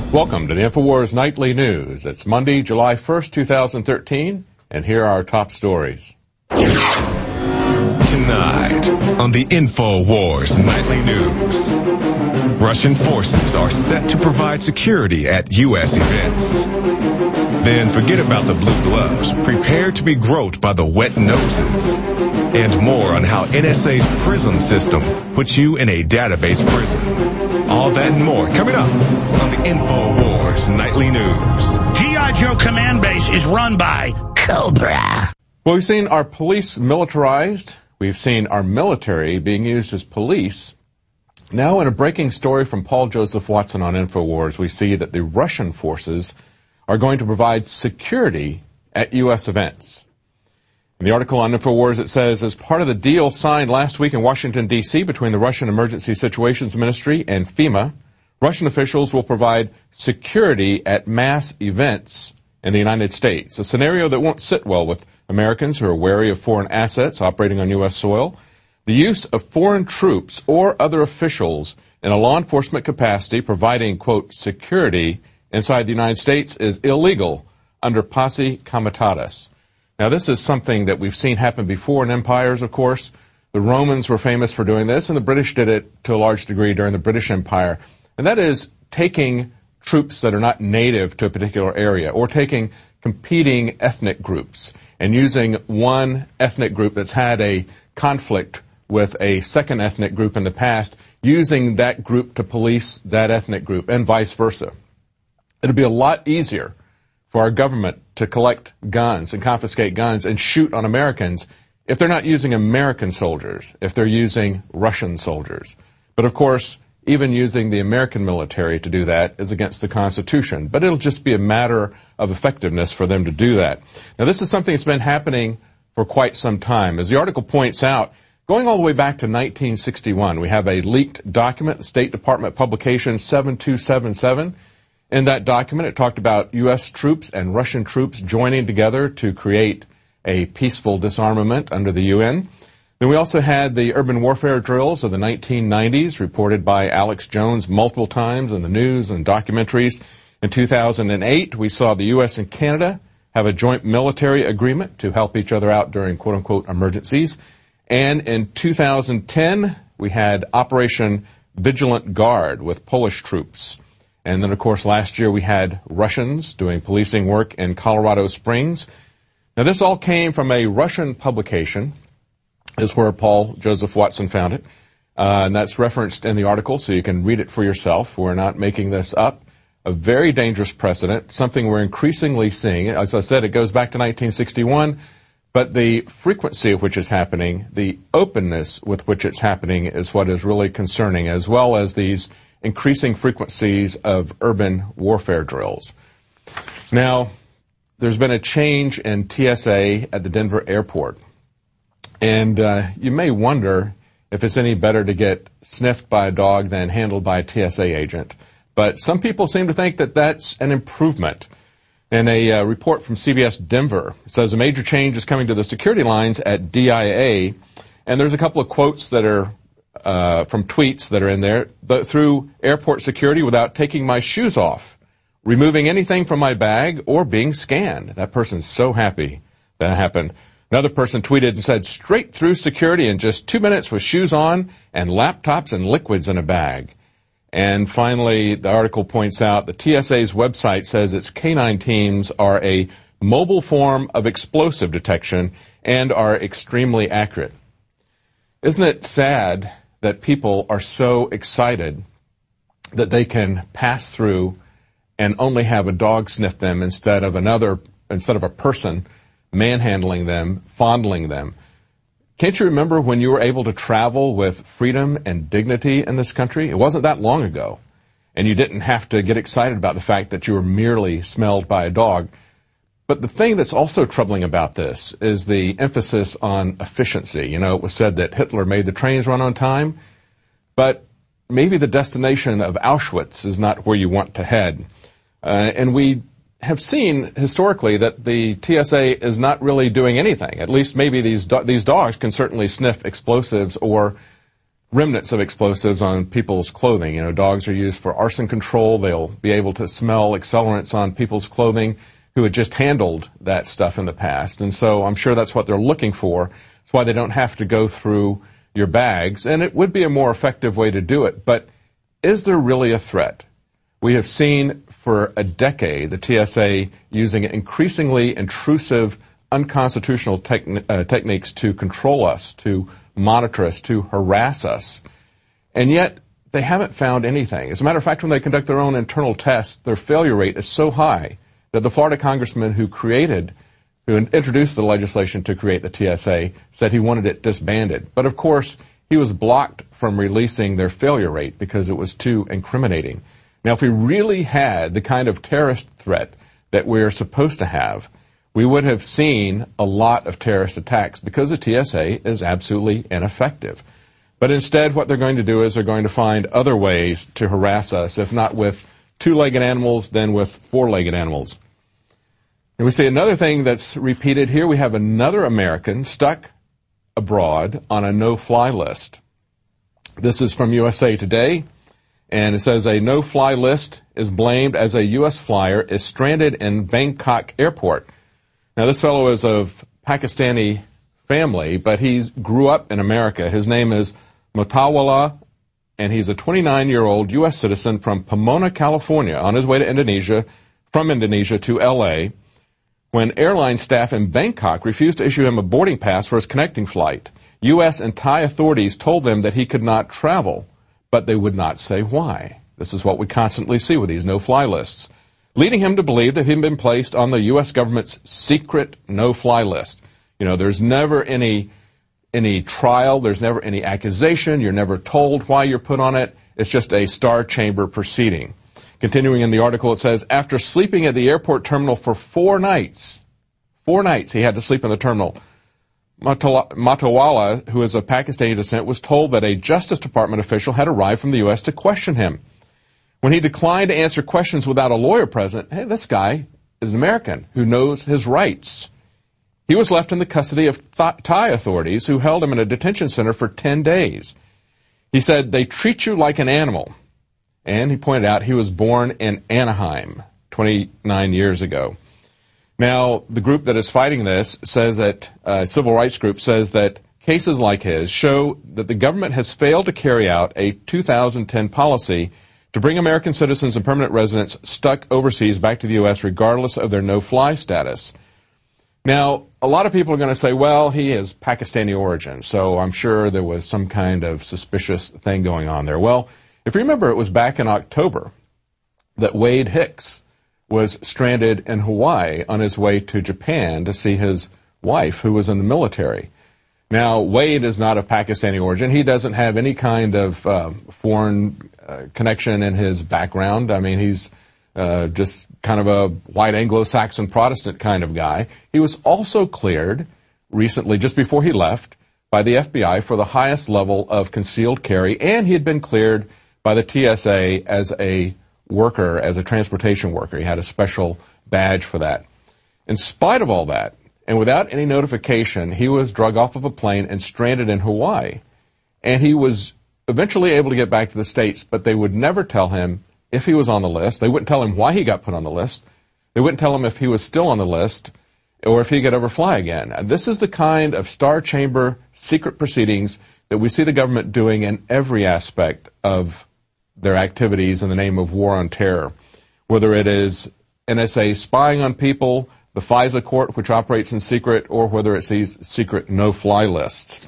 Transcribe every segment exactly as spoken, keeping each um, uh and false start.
Welcome to the InfoWars Nightly News. It's Monday, July first, two thousand thirteen, and here are our top stories. Tonight on the InfoWars Nightly News, Russian forces are set to provide security at U S events. Then forget about the blue gloves. Prepare to be groped by the wet noses. And more on how N S A's prison system puts you in a database prison. All that and more coming up on the InfoWars Nightly News. G I. Joe Command Base is run by Cobra. Well, we've seen our police militarized. We've seen our military being used as police. Now, in a breaking story from Paul Joseph Watson on InfoWars, we see that the Russian forces are going to provide security at U S events. In the article on InfoWars, it says, as part of the deal signed last week in Washington, D C between the Russian Emergency Situations Ministry and FEMA, Russian officials will provide security at mass events in the United States, a scenario that won't sit well with Americans who are wary of foreign assets operating on U S soil. The use of foreign troops or other officials in a law enforcement capacity providing, quote, security inside the United States is illegal under Posse Comitatus. Now, this is something that we've seen happen before in empires, of course. The Romans were famous for doing this, and the British did it to a large degree during the British Empire. And that is taking troops that are not native to a particular area or taking competing ethnic groups and using one ethnic group that's had a conflict with a second ethnic group in the past, using that group to police that ethnic group and vice versa. It'd be a lot easier for our government to collect guns and confiscate guns and shoot on Americans if they're not using American soldiers, if they're using Russian soldiers. But of course, even using the American military to do that is against the Constitution. But it'll just be a matter of effectiveness for them to do that. Now, this is something that's been happening for quite some time. As the article points out, going all the way back to nineteen sixty-one, we have a leaked document, the State Department publication seven two seven seven. In that document, it talked about U S troops and Russian troops joining together to create a peaceful disarmament under the U N. Then we also had the urban warfare drills of the nineteen nineties, reported by Alex Jones multiple times in the news and documentaries. In two thousand eight, we saw the U S and Canada have a joint military agreement to help each other out during quote-unquote emergencies. And in two thousand ten, we had Operation Vigilant Guard with Polish troops. And then, of course, last year we had Russians doing policing work in Colorado Springs. Now, this all came from a Russian publication. This is where Paul Joseph Watson found it. Uh, and that's referenced in the article, so you can read it for yourself. We're not making this up. A very dangerous precedent, something we're increasingly seeing. As I said, it goes back to nineteen sixty-one. But the frequency of which it's happening, the openness with which it's happening is what is really concerning, as well as these increasing frequencies of urban warfare drills. Now, there's been a change in T S A at the Denver airport. And uh, you may wonder if it's any better to get sniffed by a dog than handled by a T S A agent. But some people seem to think that that's an improvement. In a uh, report from C B S Denver, it says a major change is coming to the security lines at D I A. And there's a couple of quotes that are Uh, from tweets that are in there. But through airport security without taking my shoes off, removing anything from my bag, or being scanned. That person's so happy that happened. Another person tweeted and said, straight through security in just two minutes with shoes on and laptops and liquids in a bag. And finally, the article points out the T S A's website says its canine teams are a mobile form of explosive detection and are extremely accurate. Isn't it sad that people are so excited that they can pass through and only have a dog sniff them instead of another, instead of a person manhandling them, fondling them? Can't you remember when you were able to travel with freedom and dignity in this country? It wasn't that long ago. And you didn't have to get excited about the fact that you were merely smelled by a dog. But the thing that's also troubling about this is the emphasis on efficiency. You know, it was said that Hitler made the trains run on time, but maybe the destination of Auschwitz is not where you want to head. Uh, and we have seen historically that the T S A is not really doing anything. At least maybe these do- these dogs can certainly sniff explosives or remnants of explosives on people's clothing. You know, dogs are used for arson control. They'll be able to smell accelerants on people's clothing who had just handled that stuff in the past. And so I'm sure that's what they're looking for. That's why they don't have to go through your bags. And it would be a more effective way to do it. But is there really a threat? We have seen for a decade the T S A using increasingly intrusive, unconstitutional techni- uh, techniques to control us, to monitor us, to harass us. And yet, they haven't found anything. As a matter of fact, when they conduct their own internal tests, their failure rate is so high that the Florida congressman who created, who introduced the legislation to create the T S A, said he wanted it disbanded. But of course, he was blocked from releasing their failure rate because it was too incriminating. Now, if we really had the kind of terrorist threat that we're supposed to have, we would have seen a lot of terrorist attacks because the T S A is absolutely ineffective. But instead, what they're going to do is they're going to find other ways to harass us, if not with two-legged animals, then with four-legged animals. And we see another thing that's repeated here. We have another American stuck abroad on a no-fly list. This is from U S A Today, and it says a no-fly list is blamed as a U S flyer is stranded in Bangkok airport. Now, this fellow is of Pakistani family, but he grew up in America. His name is Mutawalla, and he's a twenty-nine-year-old U S citizen from Pomona, California, on his way to Indonesia, from Indonesia to L A, when airline staff in Bangkok refused to issue him a boarding pass for his connecting flight. U S and Thai authorities told them that he could not travel, but they would not say why. This is what we constantly see with these no-fly lists, leading him to believe that he'd been placed on the U S government's secret no-fly list. You know, there's never any any trial, there's never any accusation, you're never told why you're put on it. It's just a star chamber proceeding. Continuing in the article, it says, after sleeping at the airport terminal for four nights, four nights he had to sleep in the terminal, Mutawalla, who is of Pakistani descent, was told that a Justice Department official had arrived from the U S to question him. When he declined to answer questions without a lawyer present, hey, this guy is an American who knows his rights. He was left in the custody of Th- Thai authorities who held him in a detention center for ten days. He said, they treat you like an animal. And he pointed out he was born in Anaheim twenty-nine years ago. Now, the group that is fighting this says that, uh, civil rights group says that cases like his show that the government has failed to carry out a two thousand ten policy to bring American citizens and permanent residents stuck overseas back to the U S regardless of their no-fly status. Now, a lot of people are going to say, well, he is Pakistani origin, so I'm sure there was some kind of suspicious thing going on there. Well, if you remember, it was back in October that Wade Hicks was stranded in Hawaii on his way to Japan to see his wife, who was in the military. Now, Wade is not of Pakistani origin. He doesn't have any kind of uh, foreign uh, connection in his background. I mean, he's uh, just kind of a white Anglo-Saxon Protestant kind of guy. He was also cleared recently, just before he left, by the F B I for the highest level of concealed carry, and he had been cleared by the T S A as a worker, as a transportation worker. He had a special badge for that. In spite of all that, and without any notification, he was drug off of a plane and stranded in Hawaii. And he was eventually able to get back to the States, but they would never tell him if he was on the list. They wouldn't tell him why he got put on the list. They wouldn't tell him if he was still on the list or if he could ever fly again. And this is the kind of star chamber secret proceedings that we see the government doing in every aspect of their activities in the name of war on terror, whether it is N S A spying on people, the FISA court, which operates in secret, or whether it's these secret no-fly lists.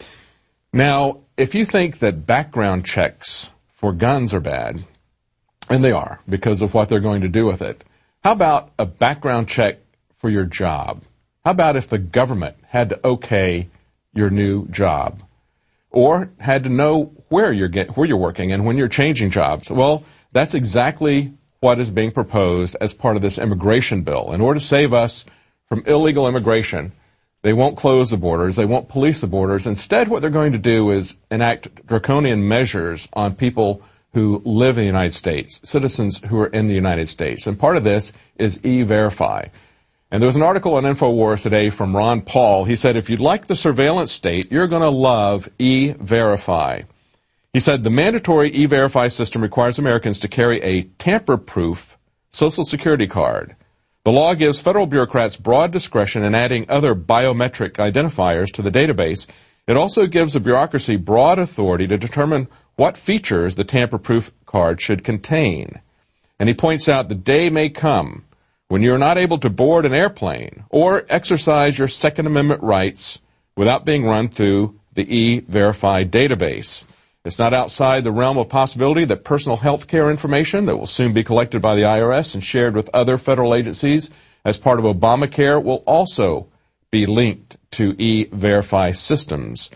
Now, if you think that background checks for guns are bad, and they are because of what they're going to do with it, how about a background check for your job? How about if the government had to okay your new job, or had to know where you're get, where you're working and when you're changing jobs? Well, that's exactly what is being proposed as part of this immigration bill. In order to save us from illegal immigration, they won't close the borders, they won't police the borders. Instead, what they're going to do is enact draconian measures on people who live in the United States, citizens who are in the United States. And part of this is E-Verify. And there was an article on InfoWars today from Ron Paul. He said, if you'd like the surveillance state, you're going to love E-Verify. He said the mandatory E-Verify system requires Americans to carry a tamper-proof Social Security card. The law gives federal bureaucrats broad discretion in adding other biometric identifiers to the database. It also gives the bureaucracy broad authority to determine what features the tamper-proof card should contain. And he points out the day may come when you're not able to board an airplane or exercise your Second Amendment rights without being run through the E-Verify database. It's not outside the realm of possibility that personal health care information that will soon be collected by the I R S and shared with other federal agencies as part of Obamacare will also be linked to E-Verify systems.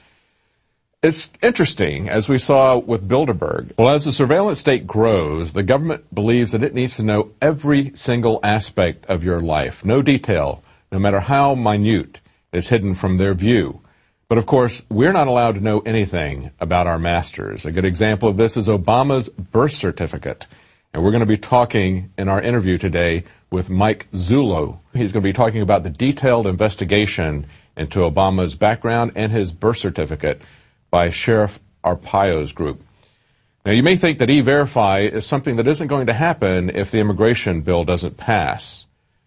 It's interesting, as we saw with Bilderberg. Well, as the surveillance state grows, the government believes that it needs to know every single aspect of your life. No detail, no matter how minute, is hidden from their view. But of course, we're not allowed to know anything about our masters. A good example of this is Obama's birth certificate. And we're going to be talking in our interview today with Mike Zullo. He's going to be talking about the detailed investigation into Obama's background and his birth certificate by Sheriff Arpaio's group. Now, you may think that E-Verify is something that isn't going to happen if the immigration bill doesn't pass.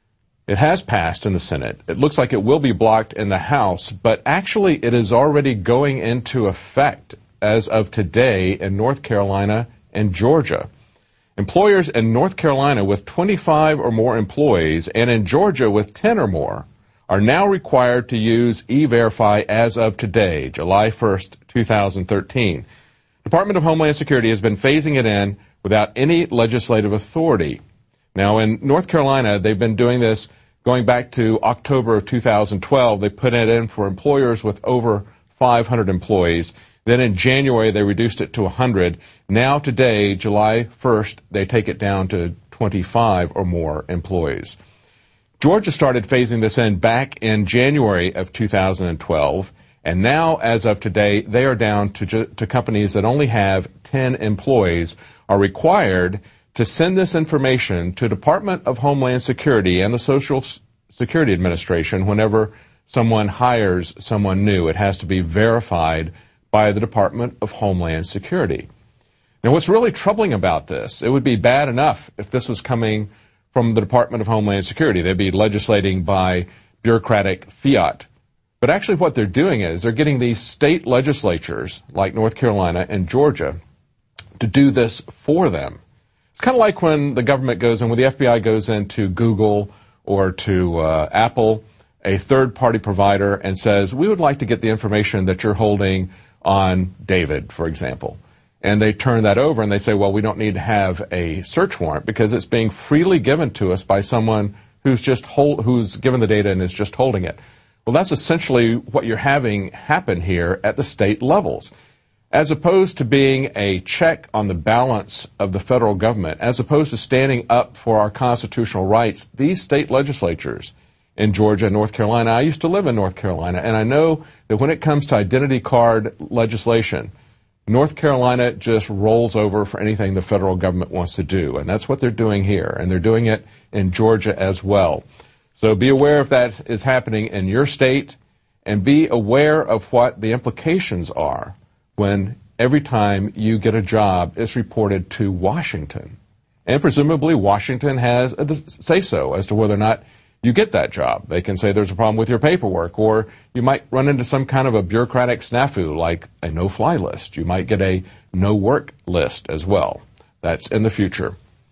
It has passed in the Senate. It looks like it will be blocked in the House, but actually it is already going into effect as of today in North Carolina and Georgia. Employers in North Carolina with twenty-five or more employees and in Georgia with ten or more are now required to use E-Verify as of today, July first, two thousand thirteen. Department of Homeland Security has been phasing it in without any legislative authority. Now, in North Carolina, they've been doing this going back to October of two thousand twelve. They put it in for employers with over five hundred employees. Then in January, they reduced it to one hundred. Now today, July first, they take it down to twenty-five or more employees. Georgia started phasing this in back in January of two thousand twelve. And now, as of today, they are down to, ju- to companies that only have ten employees are required to send this information to Department of Homeland Security and the Social Security Administration whenever someone hires someone new. It has to be verified by the Department of Homeland Security. Now, what's really troubling about this, it would be bad enough if this was coming from the Department of Homeland Security. They'd be legislating by bureaucratic fiat. But actually what they're doing is they're getting these state legislatures, like North Carolina and Georgia, to do this for them. It's kind of like when the government goes in, when the F B I goes into Google or to uh, Apple, a third-party provider, and says, we would like to get the information that you're holding on David, for example. And they turn that over and they say, well, we don't need to have a search warrant because it's being freely given to us by someone who's just hold, who's given the data and is just holding it. Well, that's essentially what you're having happen here at the state levels. As opposed to being a check on the balance of the federal government, as opposed to standing up for our constitutional rights, these state legislatures in Georgia and North Carolina, I used to live in North Carolina, and I know that when it comes to identity card legislation, North Carolina just rolls over for anything the federal government wants to do, and that's what they're doing here, and they're doing it in Georgia as well. So be aware if that is happening in your state, and be aware of what the implications are when every time you get a job, it's reported to Washington. And presumably Washington has a say-so as to whether or not you get that job. They can say there's a problem with your paperwork, or you might run into some kind of a bureaucratic snafu like a no-fly list. You might get a no-work list as well. That's in the future.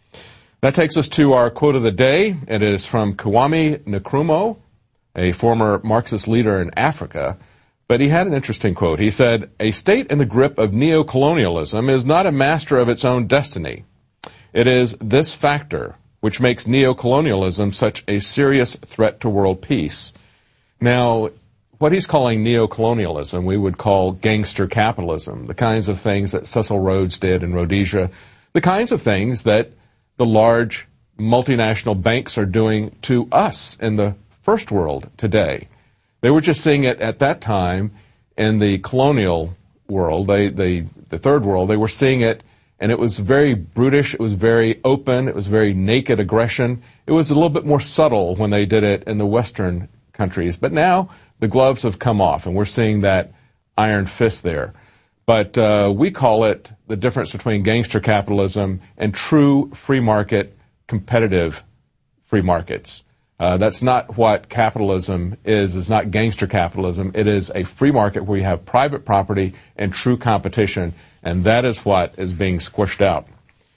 That takes us to our quote of the day. It is from Kwame Nkrumah, a former Marxist leader in Africa. But he had an interesting quote. He said, a state in the grip of neocolonialism is not a master of its own destiny. It is this factor which makes neocolonialism such a serious threat to world peace. Now, what he's calling neocolonialism, we would call gangster capitalism, the kinds of things that Cecil Rhodes did in Rhodesia, the kinds of things that the large multinational banks are doing to us in the first world today. They were just seeing it at that time in the colonial world, they, they, the third world. They were seeing it, and it was very brutish. It was very open. It was very naked aggression. It was a little bit more subtle when they did it in the Western countries. But now the gloves have come off, and we're seeing that iron fist there. But uh, we call it the difference between gangster capitalism and true free market, competitive free markets. Uh, that's not what capitalism is. It's not gangster capitalism. It is a free market where you have private property and true competition, and that is what is being squished out.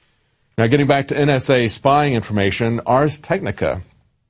Now, getting back to N S A spying information, Ars Technica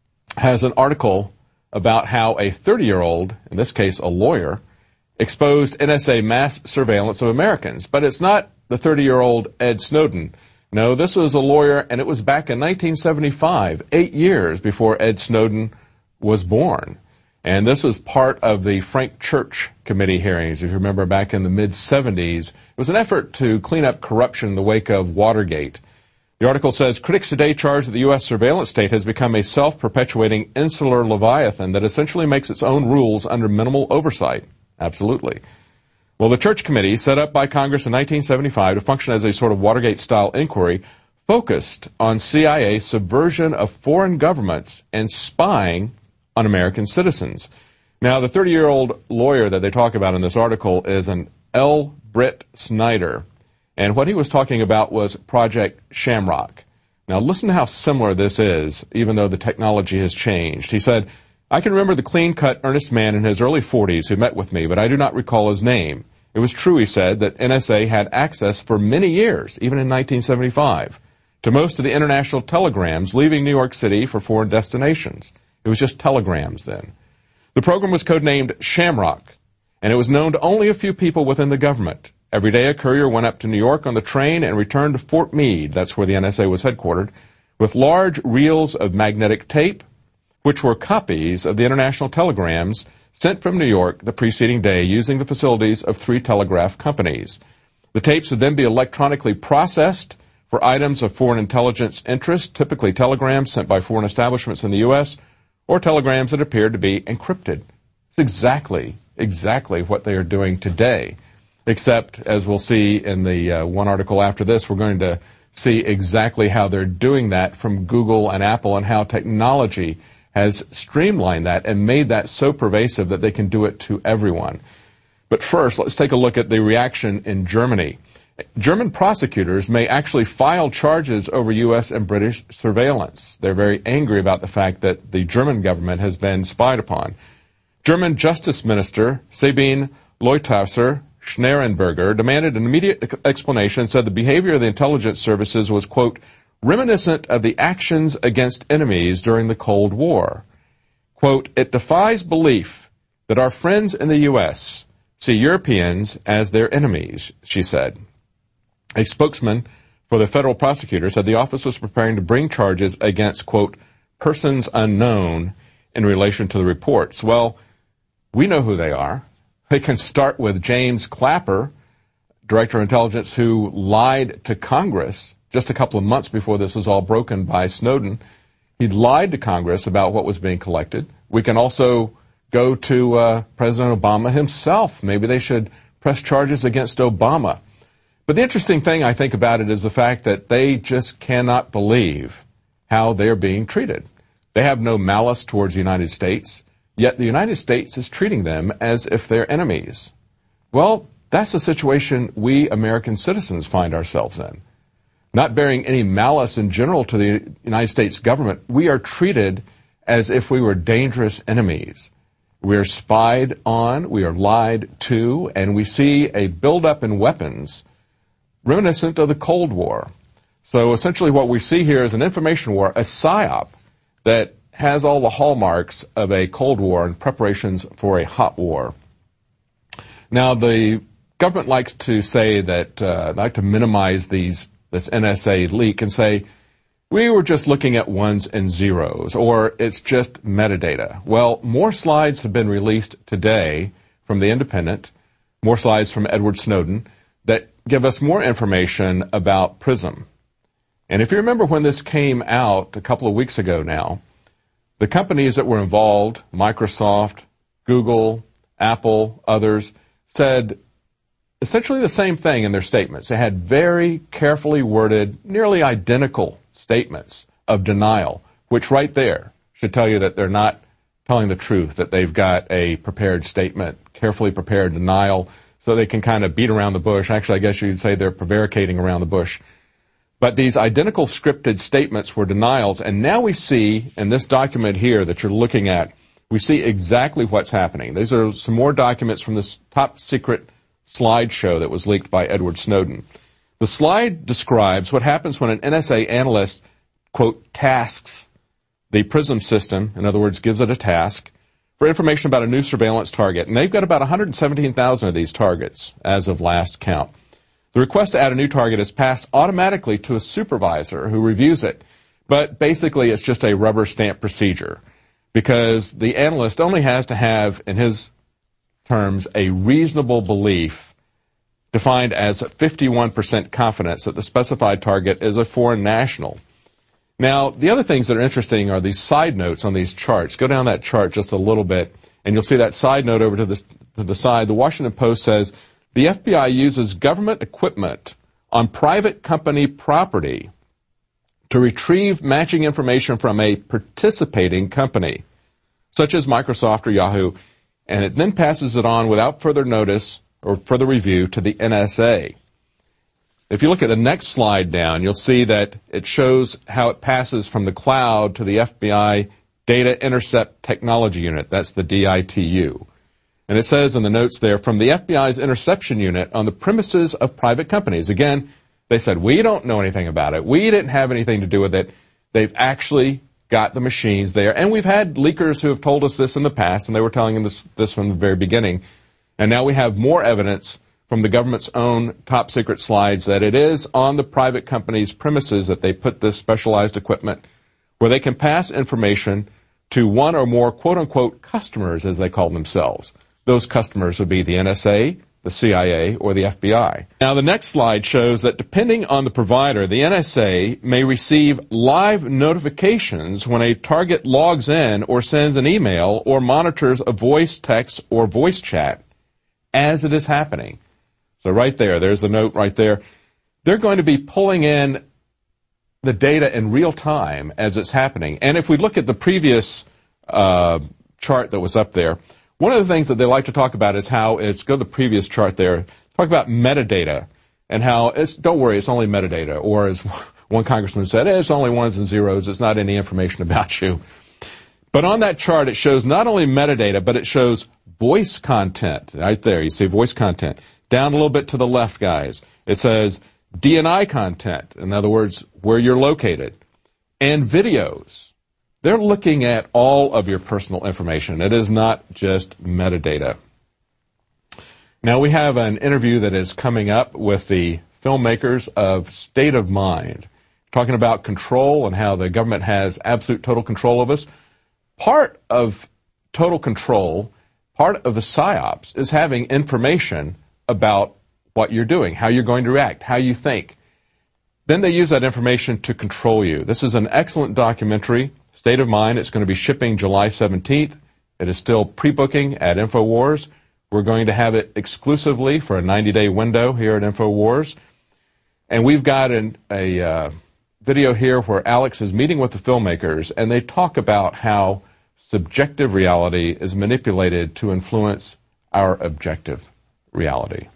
has an article about how a thirty-year-old, in this case a lawyer, exposed N S A mass surveillance of Americans. But it's not the thirty-year-old Ed Snowden. No, this was a lawyer, and it was back in nineteen seventy-five, eight years before Ed Snowden was born. And this was part of the Frank Church Committee hearings. If you remember, back in the mid-seventies, it was an effort to clean up corruption in the wake of Watergate. The article says, critics today charge that the U S surveillance state has become a self-perpetuating insular leviathan that essentially makes its own rules under minimal oversight. Absolutely. Well, the Church Committee, set up by Congress in nineteen seventy-five to function as a sort of Watergate-style inquiry, focused on C I A subversion of foreign governments and spying on American citizens. Now, the thirty-year-old lawyer that they talk about in this article is an L. Britt Snyder, and what he was talking about was Project Shamrock. Now, listen to how similar this is, even though the technology has changed. He said, I can remember the clean-cut, earnest man in his early forties who met with me, but I do not recall his name. It was true, he said, that N S A had access for many years, even in nineteen seventy-five, to most of the international telegrams leaving New York City for foreign destinations. It was just telegrams then. The program was codenamed Shamrock, and it was known to only a few people within the government. Every day a courier went up to New York on the train and returned to Fort Meade, that's where the N S A was headquartered, with large reels of magnetic tape, which were copies of the international telegrams sent from New York the preceding day using the facilities of three telegraph companies. The tapes would then be electronically processed for items of foreign intelligence interest, typically telegrams sent by foreign establishments in the U S, or telegrams that appeared to be encrypted. It's exactly, exactly what they are doing today. Except, as we'll see in the uh, one article after this, we're going to see exactly how they're doing that from Google and Apple and how technology has streamlined that and made that so pervasive that they can do it to everyone. But first, let's take a look at the reaction in Germany. German prosecutors may actually file charges over U S and British surveillance. They're very angry about the fact that the German government has been spied upon. German Justice Minister Sabine Leuthauser Schnarrenberger demanded an immediate explanation and said the behavior of the intelligence services was, quote, reminiscent of the actions against enemies during the Cold War. Quote, it defies belief that our friends in the U S see Europeans as their enemies, she said. A spokesman for the federal prosecutor said the office was preparing to bring charges against, quote, persons unknown in relation to the reports. Well, we know who they are. They can start with James Clapper, Director of Intelligence, who lied to Congress just a couple of months before this was all broken by Snowden. He lied to Congress about what was being collected. We can also go to uh, President Obama himself. Maybe they should press charges against Obama. But the interesting thing, I think, about it is the fact that they just cannot believe how they're being treated. They have no malice towards the United States, yet the United States is treating them as if they're enemies. Well, that's the situation we American citizens find ourselves in. Not bearing any malice in general to the United States government, we are treated as if we were dangerous enemies. We are spied on, we are lied to, and we see a buildup in weapons reminiscent of the Cold War. So essentially what we see here is an information war, a psyop that has all the hallmarks of a Cold War and preparations for a hot war. Now, the government likes to say that, uh, like to minimize these this N S A leak and say, we were just looking at ones and zeros, or it's just metadata. Well, more slides have been released today from The Independent, more slides from Edward Snowden, that give us more information about PRISM. And if you remember when this came out a couple of weeks ago now, the companies that were involved, Microsoft, Google, Apple, others, said essentially the same thing in their statements. They had very carefully worded, nearly identical statements of denial, which right there should tell you that they're not telling the truth, that they've got a prepared statement, carefully prepared denial, so they can kind of beat around the bush. Actually, I guess you'd say they're prevaricating around the bush. But these identical scripted statements were denials, and now we see in this document here that you're looking at, we see exactly what's happening. These are some more documents from this top secret slideshow that was leaked by Edward Snowden. The slide describes what happens when an N S A analyst, quote, tasks the PRISM system, in other words, gives it a task, for information about a new surveillance target. And they've got about one hundred seventeen thousand of these targets as of last count. The request to add a new target is passed automatically to a supervisor who reviews it. But basically, it's just a rubber stamp procedure because the analyst only has to have, in his terms, a reasonable belief defined as fifty-one percent confidence that the specified target is a foreign national. Now, the other things that are interesting are these side notes on these charts. Go down that chart just a little bit, and you'll see that side note over to the, to the side. The Washington Post says, the F B I uses government equipment on private company property to retrieve matching information from a participating company, such as Microsoft or Yahoo, and it then passes it on without further notice or further review to the N S A. If you look at the next slide down, you'll see that it shows how it passes from the cloud to the F B I Data Intercept Technology Unit. That's the D I T U. And it says in the notes there, from the F B I's interception unit on the premises of private companies. Again, they said, we don't know anything about it. We didn't have anything to do with it. They've actually got the machines there. And we've had leakers who have told us this in the past, and they were telling us this, this from the very beginning. And now we have more evidence from the government's own top secret slides that it is on the private company's premises that they put this specialized equipment where they can pass information to one or more quote-unquote customers, as they call themselves. Those customers would be the N S A, the C I A, or the F B I. Now, the next slide shows that depending on the provider, the N S A may receive live notifications when a target logs in or sends an email or monitors a voice text or voice chat as it is happening. So right there, there's the note right there. They're going to be pulling in the data in real time as it's happening. And if we look at the previous uh, chart that was up there, one of the things that they like to talk about is how it's, go to the previous chart there, talk about metadata and how it's, don't worry, it's only metadata. Or as one congressman said, it's only ones and zeros, it's not any information about you. But on that chart, it shows not only metadata, but it shows voice content. Right there, you see voice content. Down a little bit to the left, guys, it says D and I content, in other words, where you're located, and videos. They're looking at all of your personal information. It is not just metadata. Now, we have an interview that is coming up with the filmmakers of State of Mind, talking about control and how the government has absolute total control of us. Part of total control, part of the PSYOPs, is having information about what you're doing, how you're going to react, how you think. Then they use that information to control you. This is an excellent documentary, State of Mind. It's going to be shipping July seventeenth. It is still pre-booking at InfoWars. We're going to have it exclusively for a ninety-day window here at InfoWars. And we've got an, a uh, video here where Alex is meeting with the filmmakers, and they talk about how subjective reality is manipulated to influence our objective reality.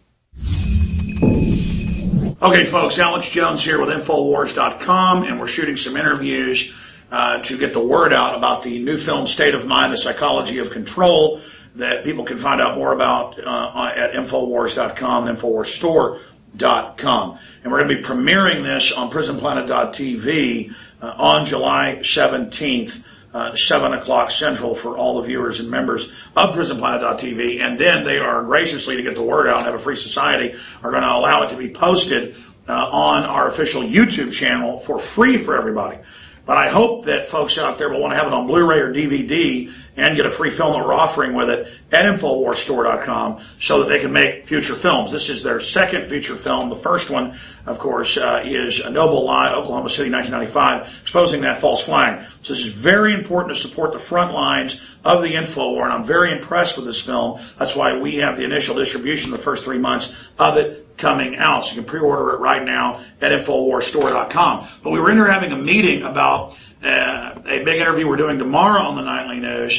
Okay, folks, Alex Jones here with InfoWars dot com, and we're shooting some interviews uh, to get the word out about the new film State of Mind, The Psychology of Control, that people can find out more about uh, at InfoWars dot com and InfoWars Store dot com. And we're going to be premiering this on Prison Planet dot T V uh, on July seventeenth. Uh, seven o'clock Central for all the viewers and members of Prison Planet dot T V. And then they are graciously, to get the word out and have a free society, are going to allow it to be posted uh, on our official YouTube channel for free for everybody. But I hope that folks out there will want to have it on Blu-ray or D V D and get a free film that we're offering with it at InfoWars Store dot com so that they can make future films. This is their second feature film. The first one, of course, uh, is A Noble Lie, Oklahoma City, nineteen ninety-five, exposing that false flag. So this is very important to support the front lines of the info war, and I'm very impressed with this film. That's why we have the initial distribution the first three months of it coming out. So you can pre-order it right now at InfoWars Store dot com. But we were in here having a meeting about uh, a big interview we're doing tomorrow on the Nightly News,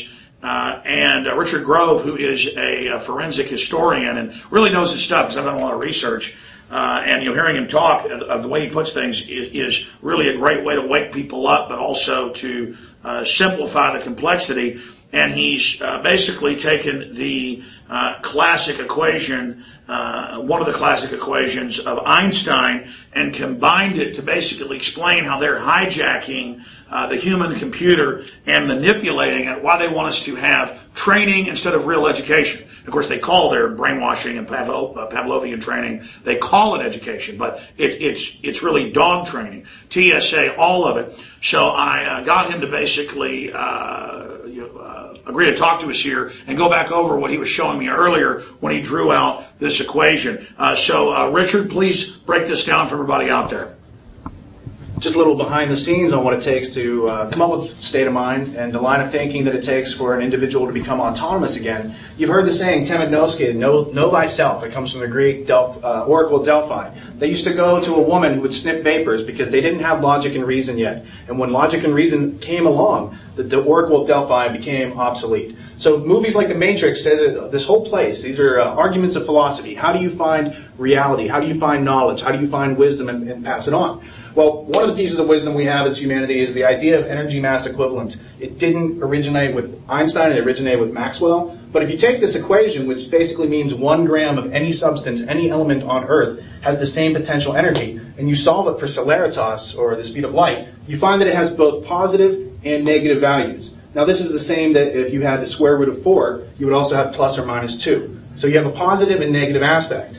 Uh, and uh, Richard Grove, who is a, a forensic historian and really knows his stuff because I've done a lot of research, uh, and you know, hearing him talk, uh, the way he puts things is, is really a great way to wake people up, but also to uh, simplify the complexity. And he's uh, basically taken the uh, classic equation, uh, one of the classic equations of Einstein, and combined it to basically explain how they're hijacking uh, the human computer and manipulating it, why they want us to have training instead of real education. Of course, they call their brainwashing and Pavlo, uh, Pavlovian training, they call it education, but it, it's it's really dog training, T S A, all of it. So I uh, got him to basically uh, you know, uh, agree to talk to us here and go back over what he was showing me earlier when he drew out this equation. Uh, so, uh, Richard, please break this down for everybody out there. Just a little behind the scenes on what it takes to uh, come up with state of mind and the line of thinking that it takes for an individual to become autonomous again. You've heard the saying, temignoski, know, know thyself. It comes from the Greek Delph, uh, Oracle of Delphi. They used to go to a woman who would sniff vapors because they didn't have logic and reason yet. And when logic and reason came along, the, the Oracle of Delphi became obsolete. So movies like The Matrix say that this whole place, these are uh, arguments of philosophy. How do you find reality? How do you find knowledge? How do you find wisdom and, and pass it on? Well, one of the pieces of wisdom we have as humanity is the idea of energy mass equivalence. It didn't originate with Einstein, it originated with Maxwell. But if you take this equation, which basically means one gram of any substance, any element on Earth, has the same potential energy, and you solve it for celeritas, or the speed of light, you find that it has both positive and negative values. Now this is the same that if you had the square root of four, you would also have plus or minus two. So you have a positive and negative aspect.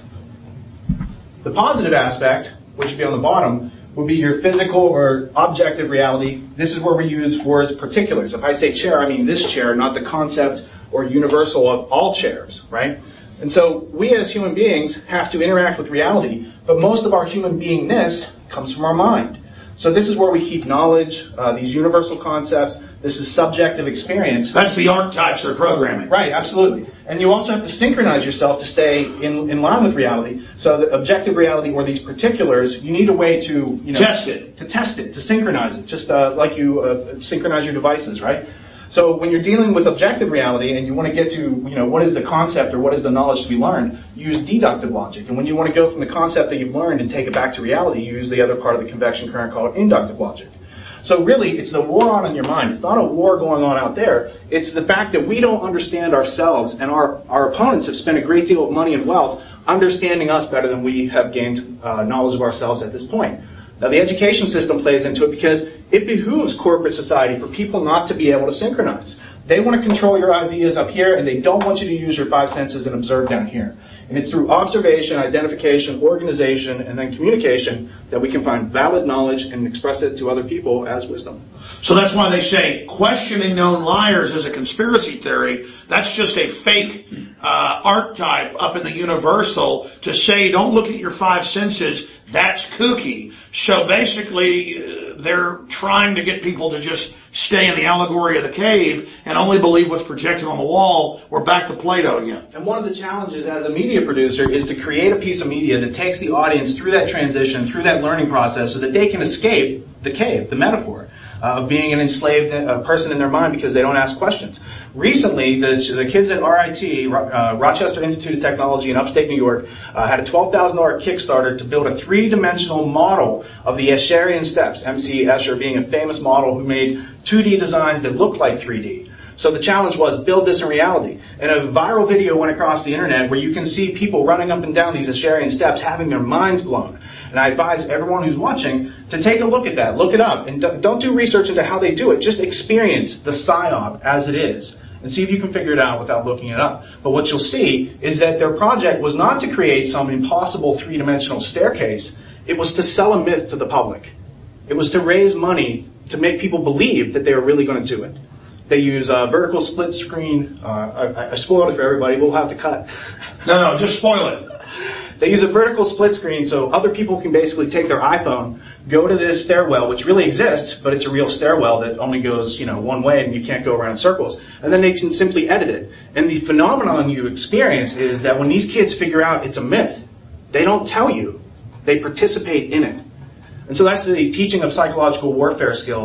The positive aspect, which would be on the bottom, would be your physical or objective reality. This is where we use words particulars. If I say chair, I mean this chair, not the concept or universal of all chairs, right? And so we as human beings have to interact with reality, but most of our human beingness comes from our mind. So this is where we keep knowledge, uh, these universal concepts. This is subjective experience. That's the archetypes they're programming. Right, absolutely. And you also have to synchronize yourself to stay in, in line with reality. So the objective reality, or these particulars, you need a way to, you know, test it. To test it, to synchronize it, just uh, like you uh, synchronize your devices, right? So when you're dealing with objective reality and you want to get to, you know, what is the concept or what is the knowledge to be learned, you use deductive logic. And when you want to go from the concept that you've learned and take it back to reality, you use the other part of the convection current called inductive logic. So really, it's the war on in your mind. It's not a war going on out there. It's the fact that we don't understand ourselves, and our, our opponents have spent a great deal of money and wealth understanding us better than we have gained uh, knowledge of ourselves at this point. Now, the education system plays into it because it behooves corporate society for people not to be able to synchronize. They want to control your ideas up here, and they don't want you to use your five senses and observe down here. And it's through observation, identification, organization, and then communication that we can find valid knowledge and express it to other people as wisdom. So that's why they say questioning known liars is a conspiracy theory. That's just a fake uh, archetype up in the universal to say don't look at your five senses. That's kooky. So basically, uh, they're trying to get people to just stay in the allegory of the cave and only believe what's projected on the wall. We're back to Plato again. And one of the challenges as a media producer is to create a piece of media that takes the audience through that transition, through that learning process, so that they can escape the cave, the metaphor. Uh, of being an enslaved uh, person in their mind because they don't ask questions. Recently, the, the kids at R I T, uh, Rochester Institute of Technology in upstate New York, uh, had a twelve thousand dollars Kickstarter to build a three-dimensional model of the Escherian steps, M C Escher being a famous model who made two D designs that looked like three D. So the challenge was build this in reality. And a viral video went across the internet where you can see people running up and down these Escherian steps having their minds blown. And I advise everyone who's watching to take a look at that, look it up, and don't do research into how they do it. Just experience the psyop as it is and see if you can figure it out without looking it up. But what you'll see is that their project was not to create some impossible three-dimensional staircase. It was to sell a myth to the public. It was to raise money to make people believe that they were really going to do it. They use a vertical split screen. Uh, I, I spoiled it for everybody. We'll have to cut. No, no, just spoil it. They use a vertical split screen so other people can basically take their iPhone, go to this stairwell, which really exists, but it's a real stairwell that only goes, you know, one way and you can't go around in circles. And then they can simply edit it. And the phenomenon you experience is that when these kids figure out it's a myth, they don't tell you. They participate in it. And so that's the teaching of psychological warfare skills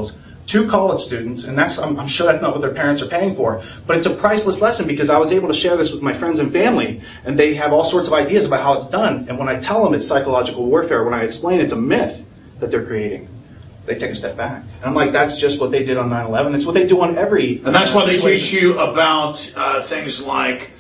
two college students, and that's I'm, I'm sure that's not what their parents are paying for, but it's a priceless lesson because I was able to share this with my friends and family, and they have all sorts of ideas about how it's done. And when I tell them it's psychological warfare, when I explain it's a myth that they're creating, they take a step back. And I'm like, that's just what they did on nine eleven. It's what they do on every And that's uh, why they situation. teach you about uh, things like,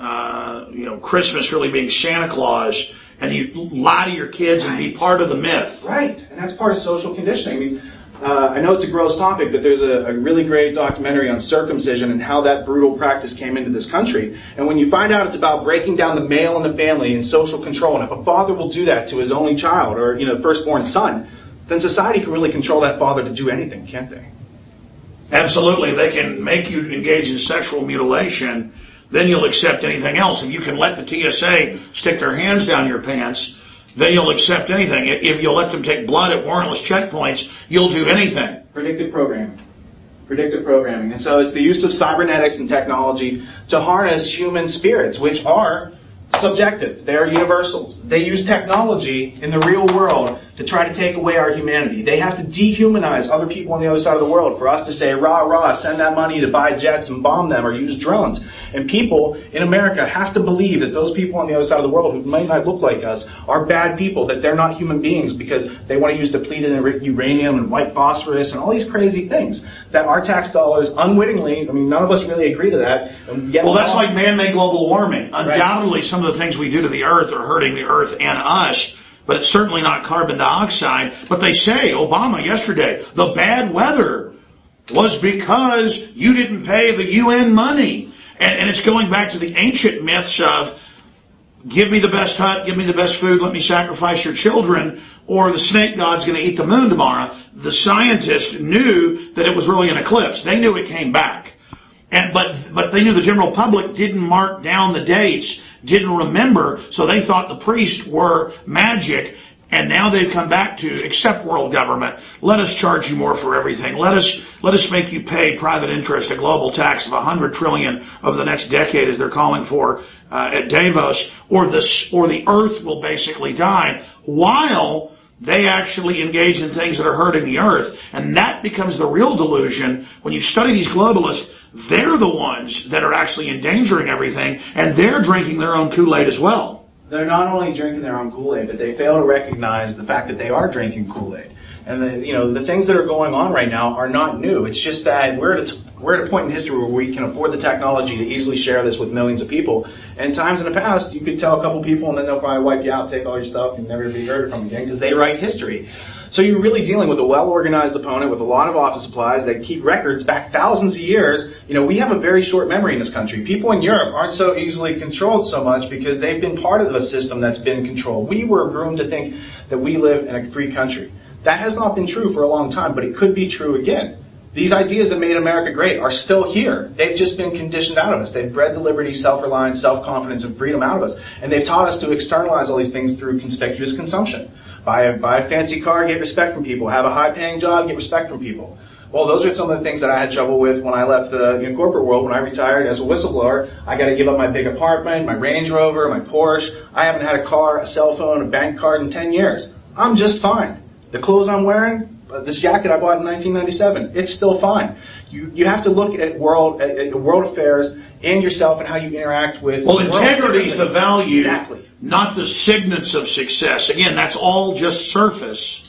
uh, you know, Christmas really being Santa Claus, and you lie to your kids and be part of the myth. Right, and that's part of social conditioning. I mean, uh, I know it's a gross topic, but there's a, a really great documentary on circumcision and how that brutal practice came into this country. And when you find out it's about breaking down the male in the family and social control, and if a father will do that to his only child or, you know, firstborn son, then society can really control that father to do anything, can't they? Absolutely. They can make you engage in sexual mutilation, then you'll accept anything else. If you can let the T S A stick their hands down your pants, then you'll accept anything. If you'll let them take blood at warrantless checkpoints, you'll do anything. Predictive programming. Predictive programming. And so it's the use of cybernetics and technology to harness human spirits, which are subjective. They are universals. They use technology in the real world to try to take away our humanity. They have to dehumanize other people on the other side of the world for us to say, rah, rah, send that money to buy jets and bomb them or use drones. And people in America have to believe that those people on the other side of the world who might not look like us are bad people, that they're not human beings because they want to use depleted uranium and white phosphorus and all these crazy things that our tax dollars unwittingly, I mean, none of us really agree to that. And yet well, that's like man-made global warming. Undoubtedly, right. Some of the things we do to the earth are hurting the earth and us. But it's certainly not carbon dioxide. But they say, Obama yesterday, the bad weather was because you didn't pay the U N money. And, and it's going back to the ancient myths of, give me the best hut, give me the best food, let me sacrifice your children, or the snake god's going to eat the moon tomorrow. The scientists knew that it was really an eclipse. They knew it came back. And, but, but they knew the general public didn't mark down the dates, didn't remember, so they thought the priests were magic, and now they've come back to accept world government. Let us charge you more for everything. Let us, let us make you pay private interest, a global tax of a hundred trillion over the next decade, as they're calling for, uh, at Davos, or the, or the earth will basically die, while they actually engage in things that are hurting the earth. And that becomes the real delusion. When you study these globalists, they're the ones that are actually endangering everything, and they're drinking their own Kool-Aid as well. They're not only drinking their own Kool-Aid, but they fail to recognize the fact that they are drinking Kool-Aid. And the, you know, the things that are going on right now are not new. It's just that we're at a, we're at a point in history where we can afford the technology to easily share this with millions of people. And times in the past, you could tell a couple people and then they'll probably wipe you out, take all your stuff, and never be heard from again because they write history. So you're really dealing with a well-organized opponent with a lot of office supplies that keep records back thousands of years. You know, we have a very short memory in this country. People in Europe aren't so easily controlled so much because they've been part of a system that's been controlled. We were groomed to think that we live in a free country. That has not been true for a long time, but it could be true again. These ideas that made America great are still here. They've just been conditioned out of us. They've bred the liberty, self-reliance, self-confidence, and freedom out of us. And they've taught us to externalize all these things through conspicuous consumption. Buy a, buy a fancy car, get respect from people. Have a high-paying job, get respect from people. Well, those are some of the things that I had trouble with when I left the you know, corporate world. When I retired as a whistleblower, I got to give up my big apartment, my Range Rover, my Porsche. I haven't had a car, a cell phone, a bank card in ten years. I'm just fine. The clothes I'm wearing, uh, this jacket I bought in nineteen ninety-seven, it's still fine. You you have to look at world at, at world affairs and yourself and how you interact with. Well, integrity is the value, exactly, not the signets of success. Again, that's all just surface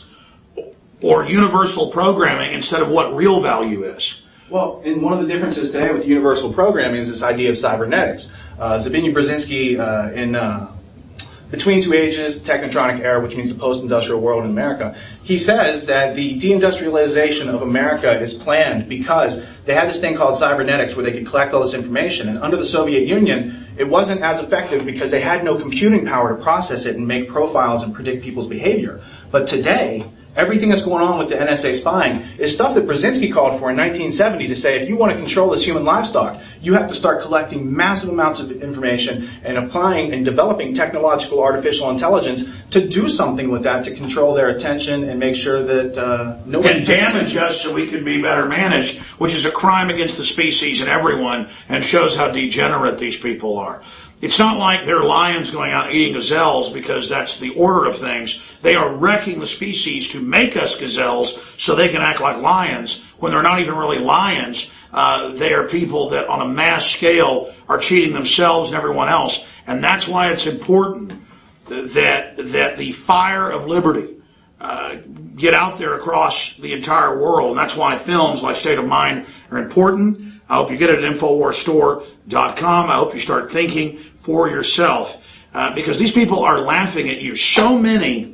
or universal programming instead of what real value is. Well, and one of the differences today with universal programming is this idea of cybernetics. Uh, Zbigniew Brzezinski uh, in uh, Between Two Ages, Technotronic Era, which means the post-industrial world in America, he says that the deindustrialization of America is planned because they had this thing called cybernetics where they could collect all this information. And under the Soviet Union, it wasn't as effective because they had no computing power to process it and make profiles and predict people's behavior. But today, everything that's going on with the N S A spying is stuff that Brzezinski called for in nineteen seventy to say if you want to control this human livestock, you have to start collecting massive amounts of information and applying and developing technological artificial intelligence to do something with that to control their attention and make sure that uh, no one can damage us so we can be better managed, which is a crime against the species and everyone, and shows how degenerate these people are. It's not like they're lions going out eating gazelles because that's the order of things. They are wrecking the species to make us gazelles so they can act like lions when they're not even really lions. Uh, they are people that on a mass scale are cheating themselves and everyone else. And that's why it's important that, that the fire of liberty, uh, get out there across the entire world. And that's why films like State of Mind are important. I hope you get it at Infowars Store dot com. I hope you start thinking for yourself, uh, because these people are laughing at you. So many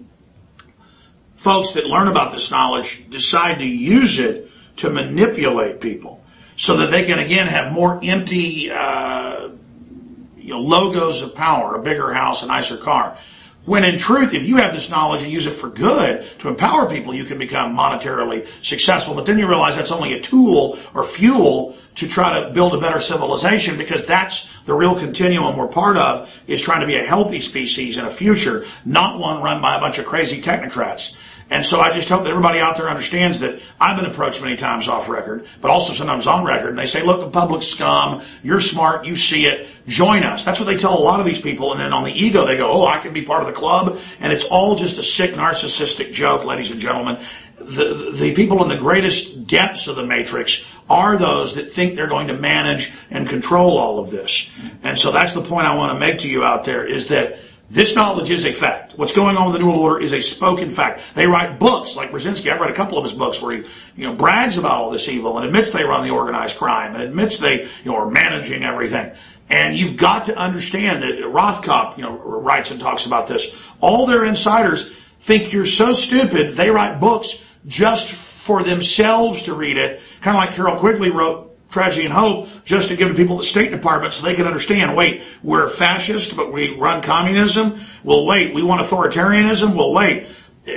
folks that learn about this knowledge decide to use it to manipulate people so that they can, again, have more empty uh, you know, logos of power, a bigger house, a nicer car. When in truth, if you have this knowledge and use it for good to empower people, you can become monetarily successful. But then you realize that's only a tool or fuel to try to build a better civilization, because that's the real continuum we're part of, is trying to be a healthy species in a future, not one run by a bunch of crazy technocrats. And so I just hope that everybody out there understands that I've been approached many times off record, but also sometimes on record, and they say, look, the public scum, you're smart, you see it, join us. That's what they tell a lot of these people, and then on the ego they go, oh, I can be part of the club, and it's all just a sick, narcissistic joke, ladies and gentlemen. The, the people in the greatest depths of the matrix are those that think they're going to manage and control all of this. And so that's the point I want to make to you out there, is that this knowledge is a fact. What's going on with the New World Order is a spoken fact. They write books like Brzezinski. I've read a couple of his books where he, you know, brags about all this evil and admits they run the organized crime and admits they, you know, are managing everything. And you've got to understand that Rothkopf, you know, writes and talks about this. All their insiders think you're so stupid, they write books just for themselves to read it. Kind of like Carol Quigley wrote Tragedy and Hope, just to give to people the State Department so they can understand, wait, we're fascist, but we run communism? Well, wait, we want authoritarianism? Well, wait.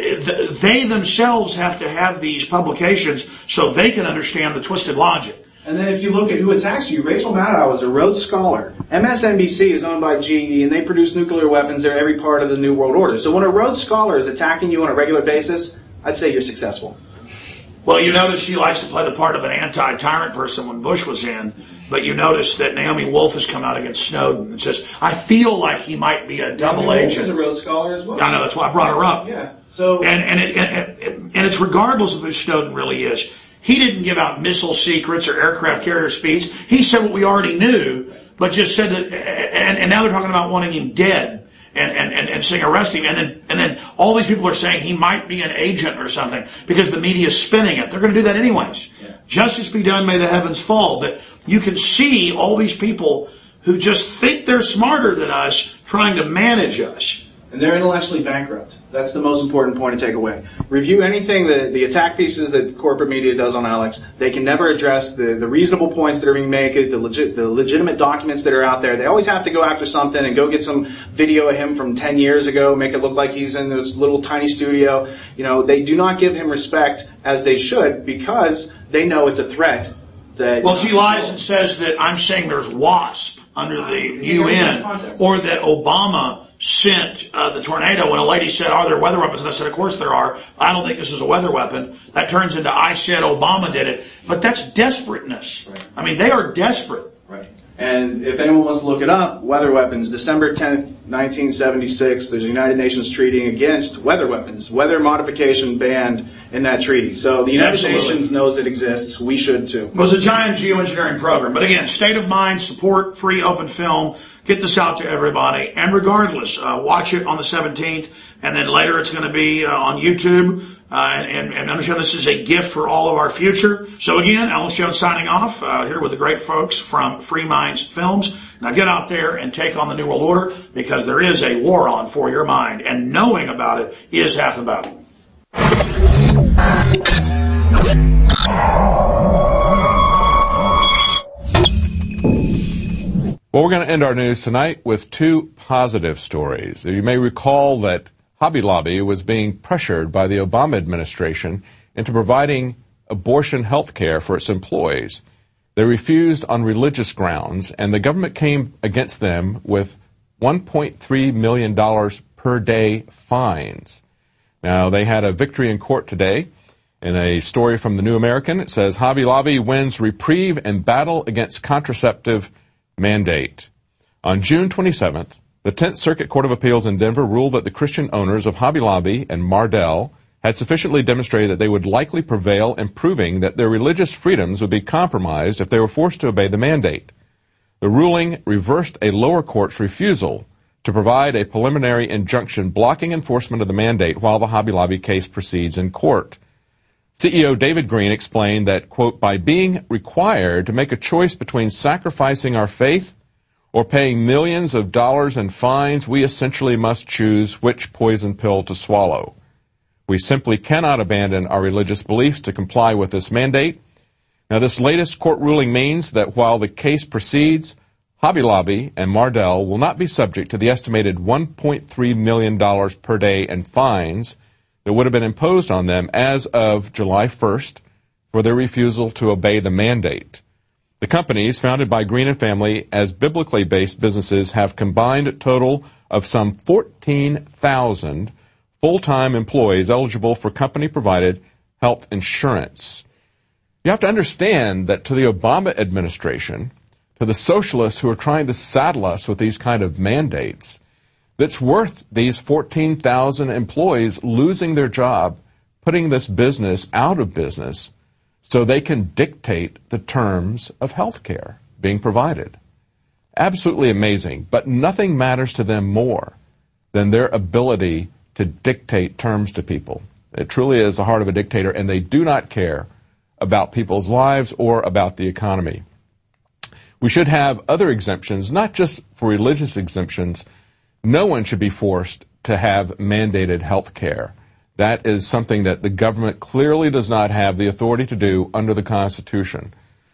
They themselves have to have these publications so they can understand the twisted logic. And then if you look at who attacks you, Rachel Maddow is a Rhodes Scholar. M S N B C is owned by G E, and they produce nuclear weapons. They're every part of the New World Order. So when a Rhodes Scholar is attacking you on a regular basis, I'd say you're successful. Well, you notice she likes to play the part of an anti-tyrant person when Bush was in, but you notice that Naomi Wolf has come out against Snowden and says, I feel like he might be a double Naomi agent. Wolf is a Rhodes Scholar as well. I know, that's why I brought her up. Yeah. So and and it, and, and it's regardless of who Snowden really is. He didn't give out missile secrets or aircraft carrier speeds. He said what we already knew, but just said that, and, and now they're talking about wanting him dead. And, and, and, and saying arrest him, and then, and then all these people are saying he might be an agent or something because the media is spinning it. They're going to do that anyways. Yeah. Justice be done, may the heavens fall. But you can see all these people who just think they're smarter than us trying to manage us. And they're intellectually bankrupt. That's the most important point to take away. Review anything, the, the attack pieces that corporate media does on Alex. They can never address the, the reasonable points that are being made, the, legit, the legitimate documents that are out there. They always have to go after something and go get some video of him from ten years ago, make it look like he's in this little tiny studio. You know, they do not give him respect as they should because they know it's a threat. That well, she lies and says that I'm saying there's WASP under the U N, or that Obama sent uh, the tornado when a lady said, are there weather weapons? And I said, of course there are. I don't think this is a weather weapon. That turns into I said Obama did it. But that's desperateness. Right. I mean, they are desperate. Right. And if anyone wants to look it up, weather weapons, December tenth, nineteen seventy-six, there's a United Nations treaty against weather weapons. Weather modification banned in that treaty. So the United Absolutely. Nations knows it exists. We should too. It was a giant geoengineering program. But again, State of Mind, support free open film. Get this out to everybody. And regardless, uh, watch it on the seventeenth. And then later it's going to be uh, on YouTube. Uh, and, and understand this is a gift for all of our future. So again, Alex Jones signing off, uh, here with the great folks from Free Minds Films. Now get out there and take on the New World Order, because there is a war on for your mind, and knowing about it is half the battle. Well, we're going to end our news tonight with two positive stories. You may recall that Hobby Lobby was being pressured by the Obama administration into providing abortion health care for its employees. They refused on religious grounds, and the government came against them with one point three million dollars per day fines. Now, they had a victory in court today. In a story from the New American, it says, Hobby Lobby wins reprieve and battle against contraceptive mandate. On June twenty-seventh, the Tenth Circuit Court of Appeals in Denver ruled that the Christian owners of Hobby Lobby and Mardel had sufficiently demonstrated that they would likely prevail in proving that their religious freedoms would be compromised if they were forced to obey the mandate. The ruling reversed a lower court's refusal to provide a preliminary injunction blocking enforcement of the mandate while the Hobby Lobby case proceeds in court. C E O David Green explained that, quote, by being required to make a choice between sacrificing our faith or paying millions of dollars in fines, we essentially must choose which poison pill to swallow. We simply cannot abandon our religious beliefs to comply with this mandate. Now, this latest court ruling means that while the case proceeds, Hobby Lobby and Mardel will not be subject to the estimated one point three million dollars per day in fines that would have been imposed on them as of July first for their refusal to obey the mandate. The companies, founded by Green and family as biblically based businesses, have combined a total of some fourteen thousand full-time employees eligible for company-provided health insurance. You have to understand that to the Obama administration, to the socialists who are trying to saddle us with these kind of mandates, that's worth these fourteen thousand employees losing their job, putting this business out of business, so they can dictate the terms of health care being provided. Absolutely amazing, but nothing matters to them more than their ability to dictate terms to people. It truly is the heart of a dictator, and they do not care about people's lives or about the economy. We should have other exemptions, not just for religious exemptions. No one should be forced to have mandated health care. That is something that the government clearly does not have the authority to do under the Constitution.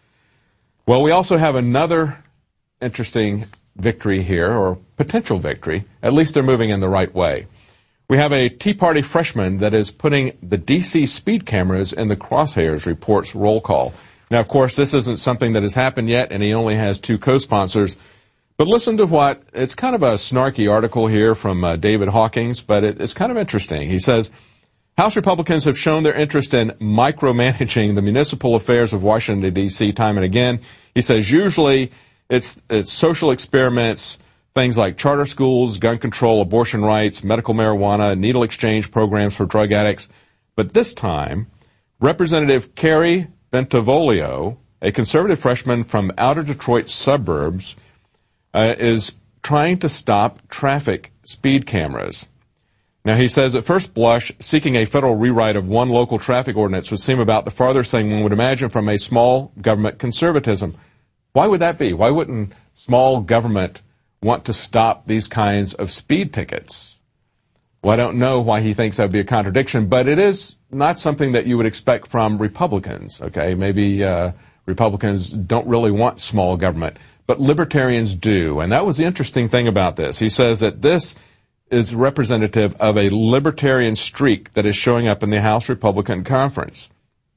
Well, we also have another interesting victory here, or potential victory. At least they're moving in the right way. We have a Tea Party freshman that is putting the D C speed cameras in the crosshairs, reports Roll Call. Now, of course, this isn't something that has happened yet, and he only has two co-sponsors. But listen to what, it's kind of a snarky article here from uh, David Hawkins, but it, it's kind of interesting. He says, House Republicans have shown their interest in micromanaging the municipal affairs of Washington, D C time and again. He says usually it's, it's social experiments, things like charter schools, gun control, abortion rights, medical marijuana, needle exchange programs for drug addicts. But this time, Representative Carrie Bentivolio, a conservative freshman from outer Detroit suburbs, uh, is trying to stop traffic speed cameras. Now, he says, at first blush, seeking a federal rewrite of one local traffic ordinance would seem about the farthest thing one would imagine from a small government conservatism. Why would that be? Why wouldn't small government want to stop these kinds of speed tickets? Well, I don't know why he thinks that would be a contradiction, but it is not something that you would expect from Republicans, okay? Maybe uh, Republicans don't really want small government, but libertarians do. And that was the interesting thing about this. He says that this is representative of a libertarian streak that is showing up in the House Republican Conference.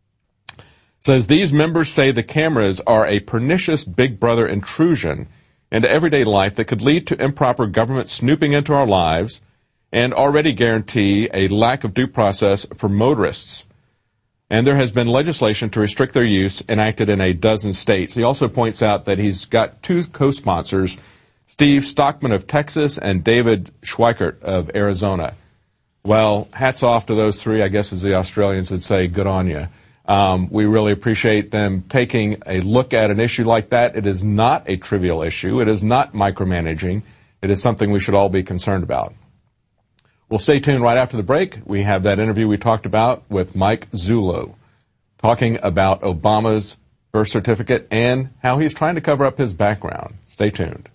Says these members say the cameras are a pernicious big brother intrusion into everyday life that could lead to improper government snooping into our lives and already guarantee a lack of due process for motorists. And there has been legislation to restrict their use enacted in a dozen states. He also points out that he's got two co-sponsors, Steve Stockman of Texas and David Schweikert of Arizona. Well, hats off to those three, I guess as the Australians would say, good on you. Um, we really appreciate them taking a look at an issue like that. It is not a trivial issue. It is not micromanaging. It is something we should all be concerned about. Well, stay tuned right after the break. We have that interview we talked about with Mike Zullo, talking about Obama's birth certificate and how he's trying to cover up his background. Stay tuned.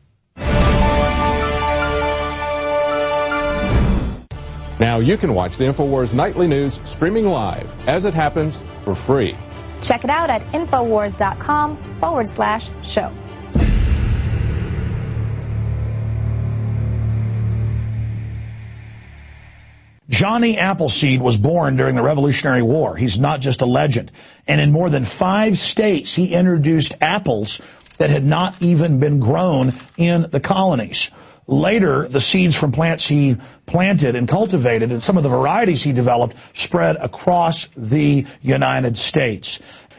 Now you can watch the InfoWars Nightly News streaming live as it happens for free. Check it out at Infowars.com forward slash show. Johnny Appleseed was born during the Revolutionary War. He's not just a legend. And in more than five states, he introduced apples that had not even been grown in the colonies. Later, the seeds from plants he planted and cultivated and some of the varieties he developed spread across the United States.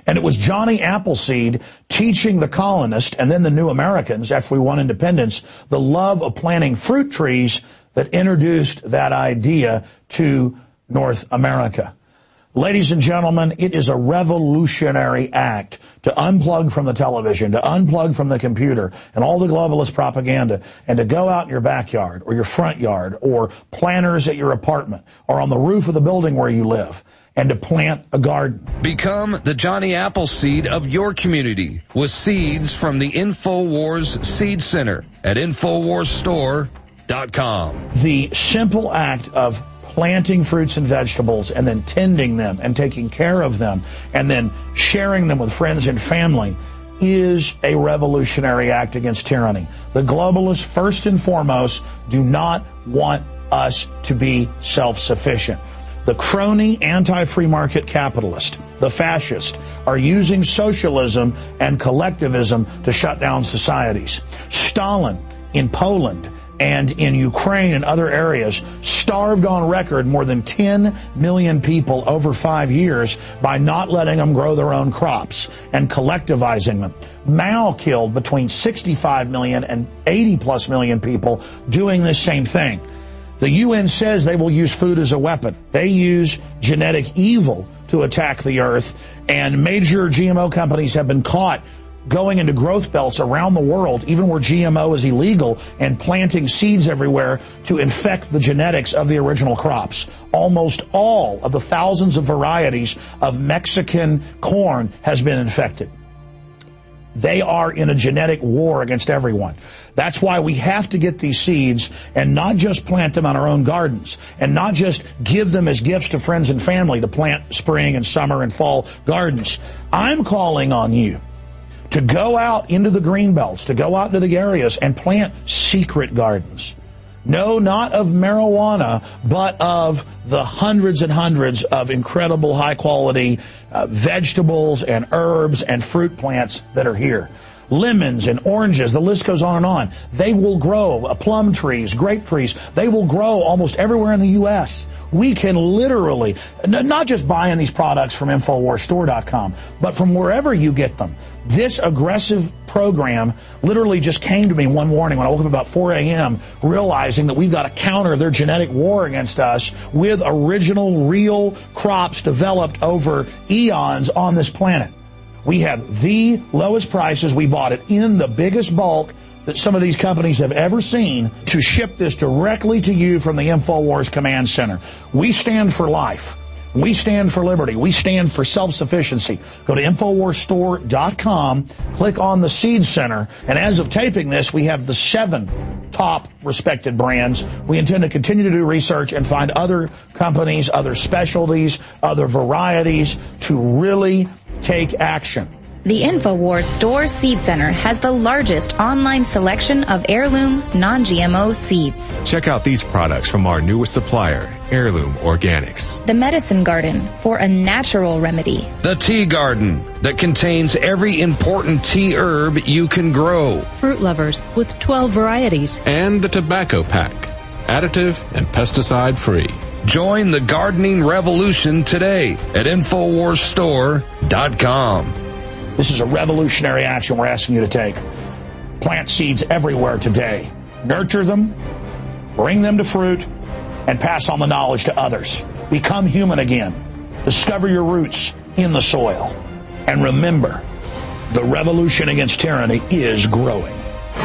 And it was Johnny Appleseed teaching the colonists and then the new Americans, after we won independence, the love of planting fruit trees that introduced that idea to North America. Ladies and gentlemen, it is a revolutionary act to unplug from the television, to unplug from the computer and all the globalist propaganda, and to go out in your backyard or your front yard or planters at your apartment or on the roof of the building where you live, and to plant a garden. Become the Johnny Appleseed of your community with seeds from the InfoWars Seed Center at Infowars Store dot com. The simple act of planting fruits and vegetables and then tending them and taking care of them and then sharing them with friends and family is a revolutionary act against tyranny. The globalists, first and foremost, do not want us to be self-sufficient. The crony anti-free market capitalist, the fascist, are using socialism and collectivism to shut down societies. Stalin in Poland and in Ukraine and other areas starved on record more than ten million people over five years by not letting them grow their own crops and collectivizing them. Mao killed between sixty-five million and eighty plus million people doing this same thing. The U N says they will use food as a weapon. They use genetic evil to attack the earth, and major G M O companies have been caught going into growth belts around the world, even where G M O is illegal, and planting seeds everywhere to infect the genetics of the original crops. Almost all of the thousands of varieties of Mexican corn has been infected. They are in a genetic war against everyone. That's why we have to get these seeds and not just plant them on our own gardens and not just give them as gifts to friends and family to plant spring and summer and fall gardens. I'm calling on you to go out into the green belts, to go out into the areas and plant secret gardens. No, not of marijuana, but of the hundreds and hundreds of incredible high-quality uh, vegetables and herbs and fruit plants that are here. Lemons and oranges, the list goes on and on. They will grow, uh, plum trees, grape trees, they will grow almost everywhere in the U S We can literally, n- not just buying these products from Infowars Store dot com, but from wherever you get them. This aggressive program literally just came to me one morning when I woke up about four a.m. realizing that we've got to counter their genetic war against us with original, real crops developed over eons on this planet. We have the lowest prices. We bought it in the biggest bulk that some of these companies have ever seen to ship this directly to you from the InfoWars Command Center. We stand for life. We stand for liberty. We stand for self-sufficiency. Go to Infowars Store dot com, click on the Seed Center, and as of taping this, we have the seven top respected brands. We intend to continue to do research and find other companies, other specialties, other varieties to really take action. The InfoWars Store Seed Center has the largest online selection of heirloom, non-G M O seeds. Check out these products from our newest supplier, Heirloom Organics. The Medicine Garden for a natural remedy. The Tea Garden that contains every important tea herb you can grow. Fruit Lovers with twelve varieties. And the Tobacco Pack, additive and pesticide free. Join the gardening revolution today at Infowars Store dot com. This is a revolutionary action we're asking you to take. Plant seeds everywhere today. Nurture them, bring them to fruit, and pass on the knowledge to others. Become human again. Discover your roots in the soil. And remember, the revolution against tyranny is growing.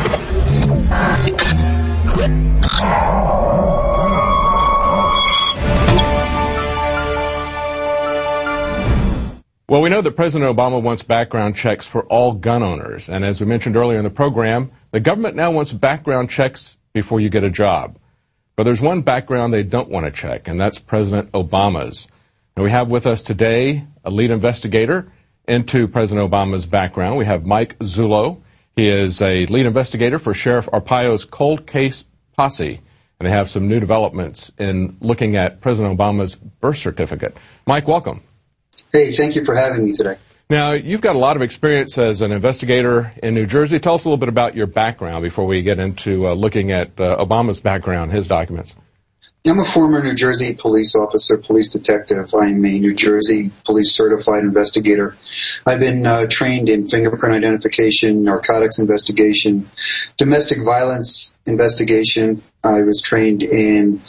Well, we know that President Obama wants background checks for all gun owners. And as we mentioned earlier in the program, the government now wants background checks before you get a job. But there's one background they don't want to check, and that's President Obama's. And we have with us today a lead investigator into President Obama's background. We have Mike Zullo. He is a lead investigator for Sheriff Arpaio's cold case posse. And they have some new developments in looking at President Obama's birth certificate. Mike, welcome. Hey, thank you for having me today. Now, you've got a lot of experience as an investigator in New Jersey. Tell us a little bit about your background before we get into uh, looking at uh, Obama's background, his documents. I'm a former New Jersey police officer, police detective. I'm a New Jersey police certified investigator. I've been uh, trained in fingerprint identification, narcotics investigation, domestic violence investigation. I was trained in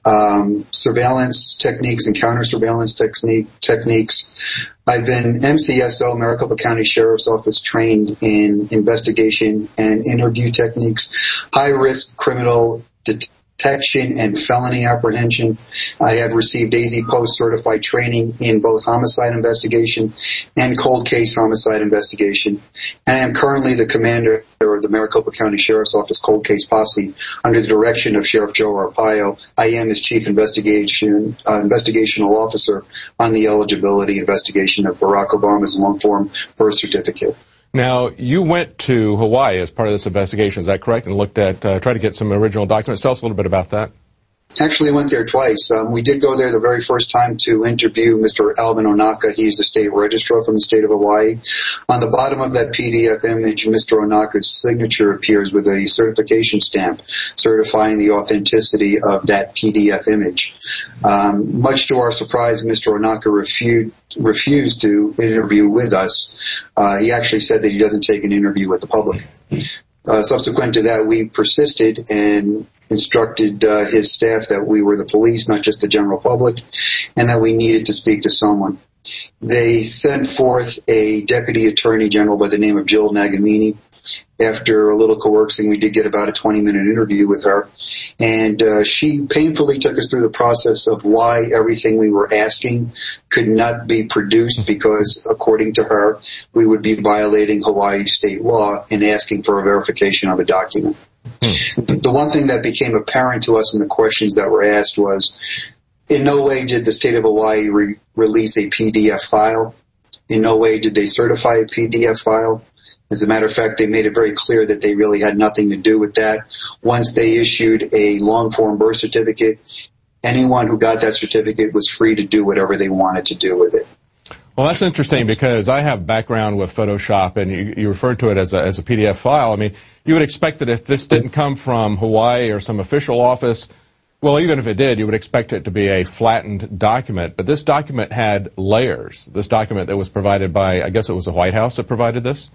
um, surveillance techniques and counter-surveillance technique, techniques. I've been M C S O, Maricopa County Sheriff's Office, trained in investigation and interview techniques, high-risk criminal detection, detection and felony apprehension. I have received A Z Post certified training in both homicide investigation and cold case homicide investigation. And I am currently the commander of the Maricopa County Sheriff's Office Cold Case Posse under the direction of Sheriff Joe Arpaio. I am his chief investigation uh, investigational officer on the eligibility investigation of Barack Obama's long-form birth certificate. Now, you went to Hawaii as part of this investigation, is that correct? And looked at, uh, tried to get some original documents. Tell us a little bit about that. Actually went there twice. Um, we did go there the very first time to interview Mister Alvin Onaka. He's the state registrar from the state of Hawaii. On the bottom of that P D F image, Mister Onaka's signature appears with a certification stamp certifying the authenticity of that P D F image. Um, much to our surprise, Mister Onaka refused, refused to interview with us. Uh, he actually said that he doesn't take an interview with the public. Uh, subsequent to that, we persisted and instructed uh, his staff that we were the police, not just the general public, and that we needed to speak to someone. They sent forth a deputy attorney general by the name of Jill Nagamini. After a little coercing, we did get about a twenty-minute interview with her, and uh, she painfully took us through the process of why everything we were asking could not be produced because, according to her, we would be violating Hawaii state law in asking for a verification of a document. Hmm. The one thing that became apparent to us in the questions that were asked was, in no way did the state of Hawaii re- release a P D F file. In no way did they certify a P D F file. As a matter of fact, they made it very clear that they really had nothing to do with that. Once they issued a long-form birth certificate, anyone who got that certificate was free to do whatever they wanted to do with it. Well, that's interesting because I have background with Photoshop, and you, you referred to it as a, as a P D F file. I mean, you would expect that if this didn't come from Hawaii or some official office, well, even if it did, you would expect it to be a flattened document. But this document had layers. This document that was provided by, I guess it was the White House that provided this?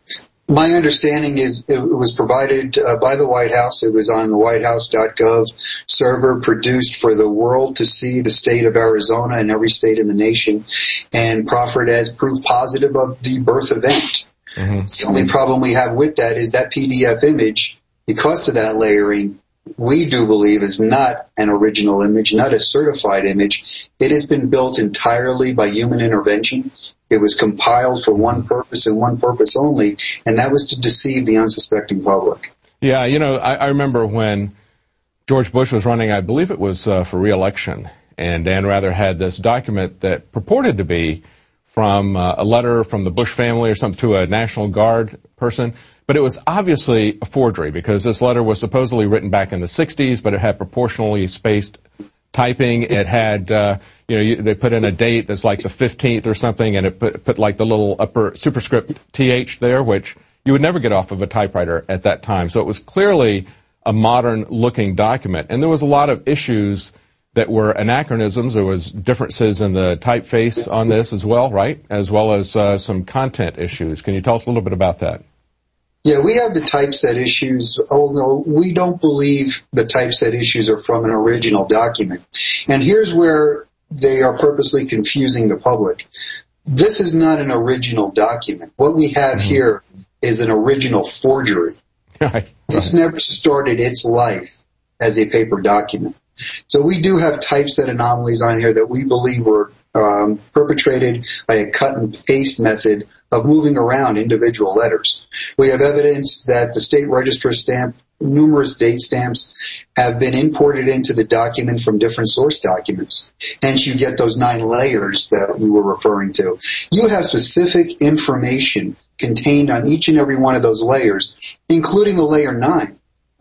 My understanding is it was provided uh, by the White House. It was on the white house dot gov server, produced for the world to see, the state of Arizona and every state in the nation, and proffered as proof positive of the birth event. Mm-hmm. The only problem we have with that is that P D F image, because of that layering, we do believe is not an original image, not a certified image. It has been built entirely by human intervention. It was compiled for one purpose and one purpose only, and that was to deceive the unsuspecting public. Yeah, you know, I, I remember when George Bush was running, I believe it was uh, for re-election, and Dan Rather had this document that purported to be from uh, a letter from the Bush family or something to a National Guard person, but it was obviously a forgery because this letter was supposedly written back in the sixties, but it had proportionally spaced typing. It had, uh, you know, you, they put in a date that's like the fifteenth or something, and it put, put like the little upper superscript T H there, which you would never get off of a typewriter at that time. So it was clearly a modern-looking document. And there was a lot of issues that were anachronisms. There was differences in the typeface on this as well, right? As well as uh, some content issues. Can you tell us a little bit about that? Yeah, we have the typeset issues, although we don't believe the typeset issues are from an original document. And here's where they are purposely confusing the public. This is not an original document. What we have mm-hmm. here is an original forgery. Right. This never started its life as a paper document. So we do have typeset anomalies on here that we believe were um, perpetrated by a cut and paste method of moving around individual letters. We have evidence that the state registrar stamp, numerous date stamps, have been imported into the document from different source documents. Hence you get those nine layers that we were referring to. You have specific information contained on each and every one of those layers, including the layer nine,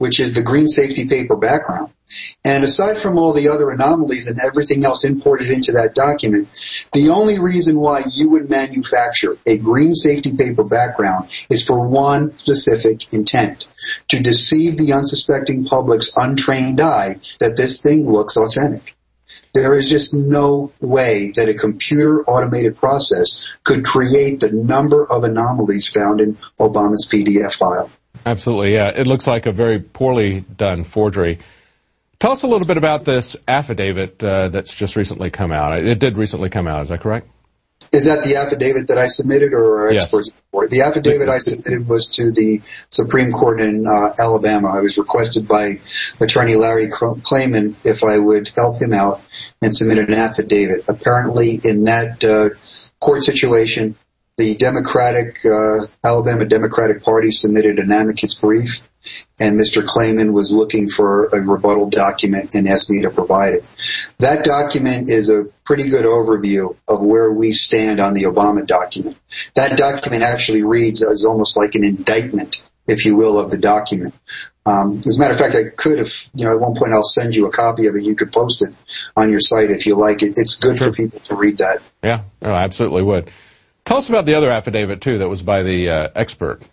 which is the green safety paper background. And aside from all the other anomalies and everything else imported into that document, the only reason why you would manufacture a green safety paper background is for one specific intent: to deceive the unsuspecting public's untrained eye that this thing looks authentic. There is just no way that a computer automated process could create the number of anomalies found in Obama's P D F file. Absolutely, yeah. It looks like a very poorly done forgery. Tell us a little bit about this affidavit uh, that's just recently come out. It did recently come out, is that correct? Is that the affidavit that I submitted, or our Yes. experts report? The affidavit I submitted was to the Supreme Court in uh, Alabama. I was requested by Attorney Larry Klayman if I would help him out and submit an affidavit. Apparently, in that uh, court situation, the Democratic, uh, Alabama Democratic Party submitted an amicus brief, and Mister Klayman was looking for a rebuttal document and asked me to provide it. That document is a pretty good overview of where we stand on the Obama document. That document actually reads as almost like an indictment, if you will, of the document. Um, as a matter of fact, I could have, you know, at one point I'll send you a copy of it. You could post it on your site if you like it. It's good Sure. for people to read that. Yeah, oh, I absolutely would. Tell us about the other affidavit, too, that was by the uh, expert.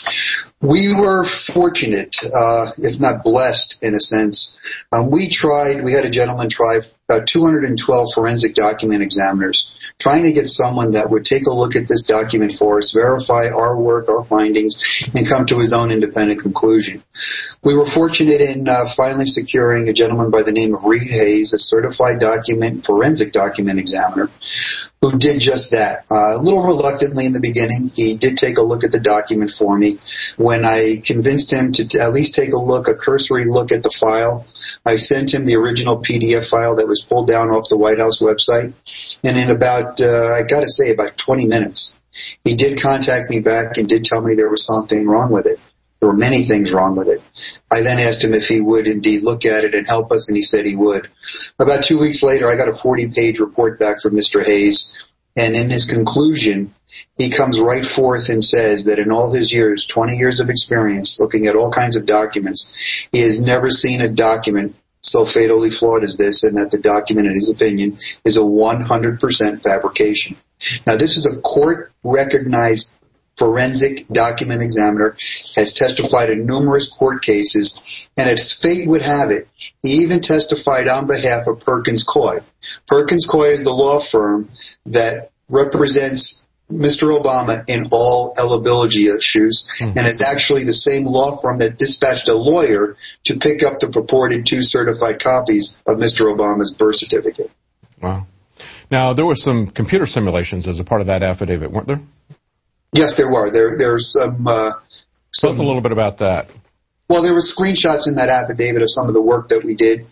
We were fortunate, uh, if not blessed in a sense. Um, we tried, we had a gentleman try about two hundred twelve forensic document examiners, trying to get someone that would take a look at this document for us, verify our work, our findings, and come to his own independent conclusion. We were fortunate in uh, finally securing a gentleman by the name of Reed Hayes, a certified document, forensic document examiner, who did just that. Uh, a little reluctantly in the beginning, he did take a look at the document for me. When I convinced him to t- at least take a look, a cursory look at the file, I sent him the original P D F file that was pulled down off the White House website. And in about, uh, I gotta say, about twenty minutes, he did contact me back and did tell me there was something wrong with it. There were many things wrong with it. I then asked him if he would indeed look at it and help us, and he said he would. About two weeks later, I got a forty-page report back from Mister Hayes, and in his conclusion, he comes right forth and says that in all his years, twenty years of experience, looking at all kinds of documents, he has never seen a document so fatally flawed as this, and that the document, in his opinion, is a one hundred percent fabrication. Now, this is a court-recognized forensic document examiner, has testified in numerous court cases, and as fate would have it, he even testified on behalf of Perkins Coie. Perkins Coie is the law firm that represents Mister Obama in all eligibility issues, mm-hmm. and it's actually the same law firm that dispatched a lawyer to pick up the purported two certified copies of Mister Obama's birth certificate. Wow. Now, there were some computer simulations as a part of that affidavit, weren't there? Yes, there were. There, there's some, uh, some. Tell us a little bit about that. Well, there were screenshots in that affidavit of some of the work that we did.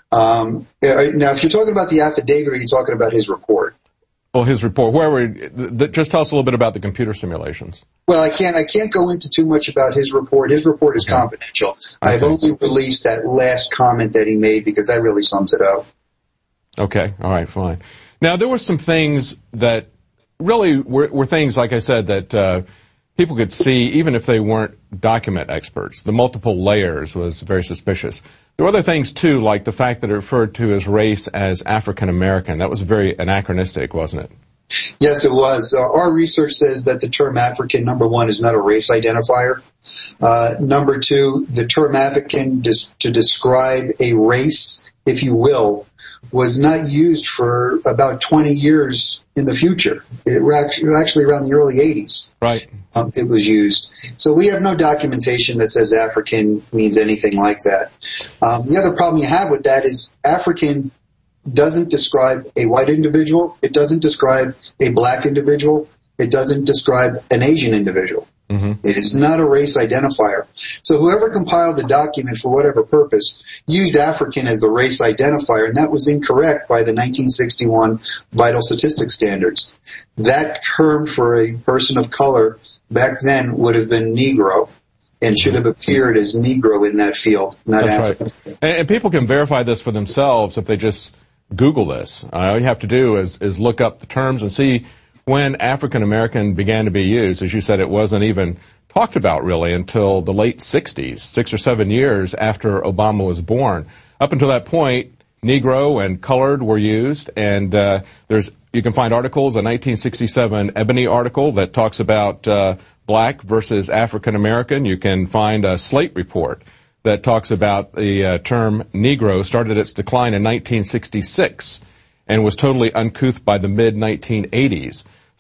Um, now, if you're talking about the affidavit, or are you talking about his report? Well, his report. Whoever, th- just tell us a little bit about the computer simulations. Well, I can't. I can't go into too much about his report. His report is okay. confidential. I I've only released that last comment that he made because that really sums it up. Okay. All right. Fine. Now, there were some things that really were, were things, like I said, that uh, people could see even if they weren't document experts. The multiple layers was very suspicious. There were other things, too, like the fact that it referred to his race as African American. That was very anachronistic, wasn't it? Yes, it was. Uh, our research says that the term African, number one, is not a race identifier. Uh, number two, the term African dis- to describe a race, if you will, was not used for about twenty years in the future. It was actually around the early eighties. Right. Um, it was used. So we have no documentation that says African means anything like that. Um, the other problem you have with that is African doesn't describe a white individual. It doesn't describe a black individual. It doesn't describe an Asian individual. Mm-hmm. It is not a race identifier. So whoever compiled the document for whatever purpose used African as the race identifier, and that was incorrect by the nineteen sixty-one Vital Statistics Standards. That term for a person of color back then would have been Negro and should have appeared as Negro in that field, not That's African. Right. And, and people can verify this for themselves if they just Google this. Uh, all you have to do is, is look up the terms and see when African American began to be used. As you said, it wasn't even talked about really until the late sixties, six or seven years after Obama was born. Up until that point, Negro and colored were used, and uh, there's you can find articles, a nineteen sixty-seven Ebony article that talks about uh, black versus African American. You can find a Slate report that talks about the uh, term Negro started its decline in nineteen sixty-six and was totally uncouth by the mid nineteen eighties.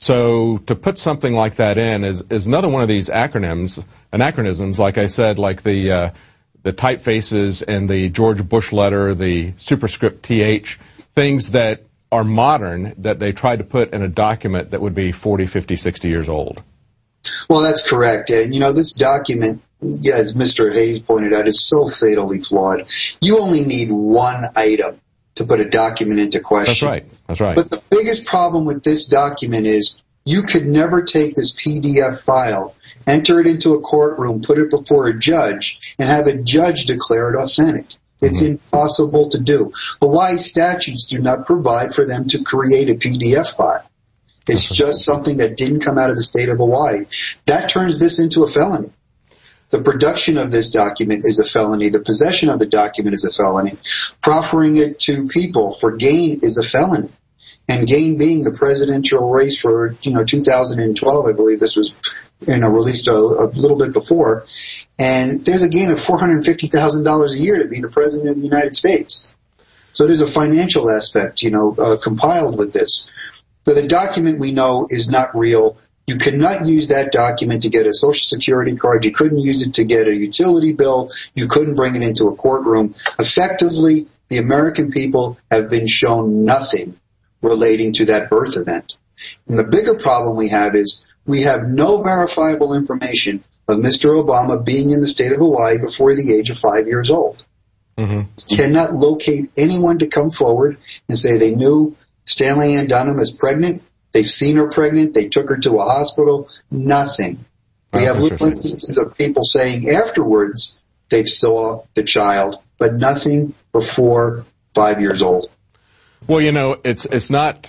So to put something like that in is, is another one of these acronyms, anachronisms, like I said, like the uh, the typefaces and the George Bush letter, the superscript T H, things that are modern that they tried to put in a document that would be forty, fifty, sixty years old. Well, that's correct. And, you know, this document, yeah, as Mister Hayes pointed out, is so fatally flawed. You only need one item to put a document into question. That's right. That's right. But the biggest problem with this document is you could never take this P D F file, enter it into a courtroom, put it before a judge, and have a judge declare it authentic. It's mm-hmm. impossible to do. Hawaii statutes do not provide for them to create a P D F file. It's just something that didn't come out of the state of Hawaii. That turns this into a felony. The production of this document is a felony. The possession of the document is a felony. Proffering it to people for gain is a felony. And gain being the presidential race for, you know, two thousand twelve, I believe this was, you know, released a, a little bit before. And there's a gain of four hundred fifty thousand dollars a year to be the president of the United States. So there's a financial aspect, you know, uh, compiled with this. So the document we know is not real. You cannot use that document to get a Social Security card. You couldn't use it to get a utility bill. You couldn't bring it into a courtroom. Effectively, the American people have been shown nothing relating to that birth event. And the bigger problem we have is we have no verifiable information of Mister Obama being in the state of Hawaii before the age of five years old. Mm-hmm. Cannot locate anyone to come forward and say they knew Stanley Ann Dunham is pregnant. They've seen her pregnant. They took her to a hospital. Nothing. We have little instances of people saying afterwards they saw the child, but nothing before five years old. Well, you know, it's it's not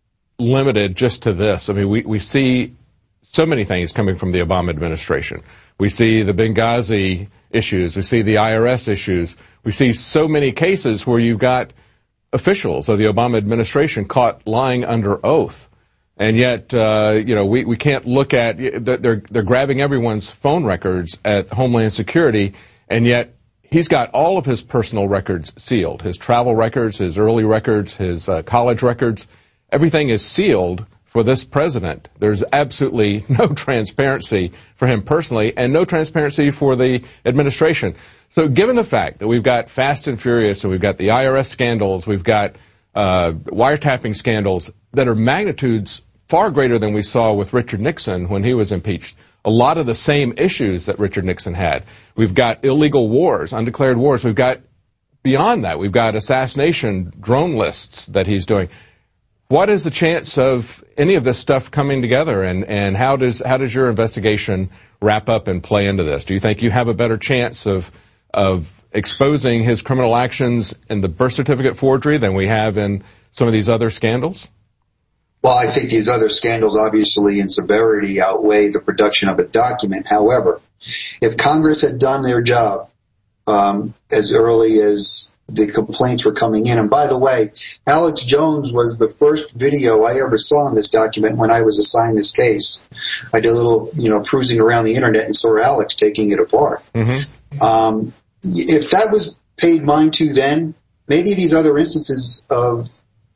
limited just to this. I mean, we, we see so many things coming from the Obama administration. We see the Benghazi issues. We see the I R S issues. We see so many cases where you've got officials of the Obama administration caught lying under oath. And yet, uh, you know, we, we can't look at, they're, they're grabbing everyone's phone records at Homeland Security, and yet he's got all of his personal records sealed. His travel records, his early records, his uh, college records, everything is sealed for this president. There's absolutely no transparency for him personally and no transparency for the administration. So given the fact that we've got Fast and Furious and we've got the I R S scandals, we've got uh, wiretapping scandals that are magnitudes far greater than we saw with Richard Nixon when he was impeached. A lot of the same issues that Richard Nixon had. We've got illegal wars, undeclared wars. We've got, beyond that, we've got assassination drone lists that he's doing. What is the chance of any of this stuff coming together, and, and how does how does your investigation wrap up and play into this? Do you think you have a better chance of of exposing his criminal actions in the birth certificate forgery than we have in some of these other scandals? Well, I think these other scandals obviously in severity outweigh the production of a document. However, if Congress had done their job um, as early as the complaints were coming in, and by the way, Alex Jones was the first video I ever saw in this document when I was assigned this case. I did a little, you know, cruising around the internet and saw Alex taking it apart. Mm-hmm. Um, if that was paid mind to then, maybe these other instances of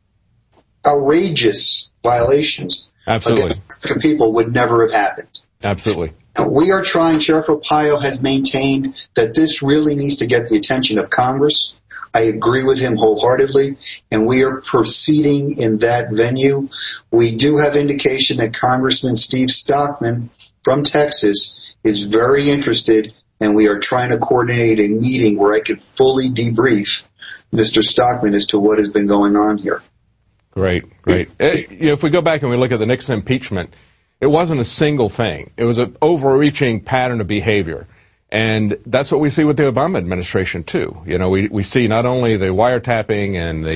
outrageous violations Absolutely. against American people would never have happened. Absolutely. Now, we are trying, Sheriff Arpaio has maintained that this really needs to get the attention of Congress. I agree with him wholeheartedly, and we are proceeding in that venue. We do have indication that Congressman Steve Stockman from Texas is very interested, and we are trying to coordinate a meeting where I could fully debrief Mister Stockman as to what has been going on here. Great, great. It, you know, if we go back and we look at the Nixon impeachment, it wasn't a single thing. It was an overreaching pattern of behavior. And that's what we see with the Obama administration, too. You know, we, we see not only the wiretapping and the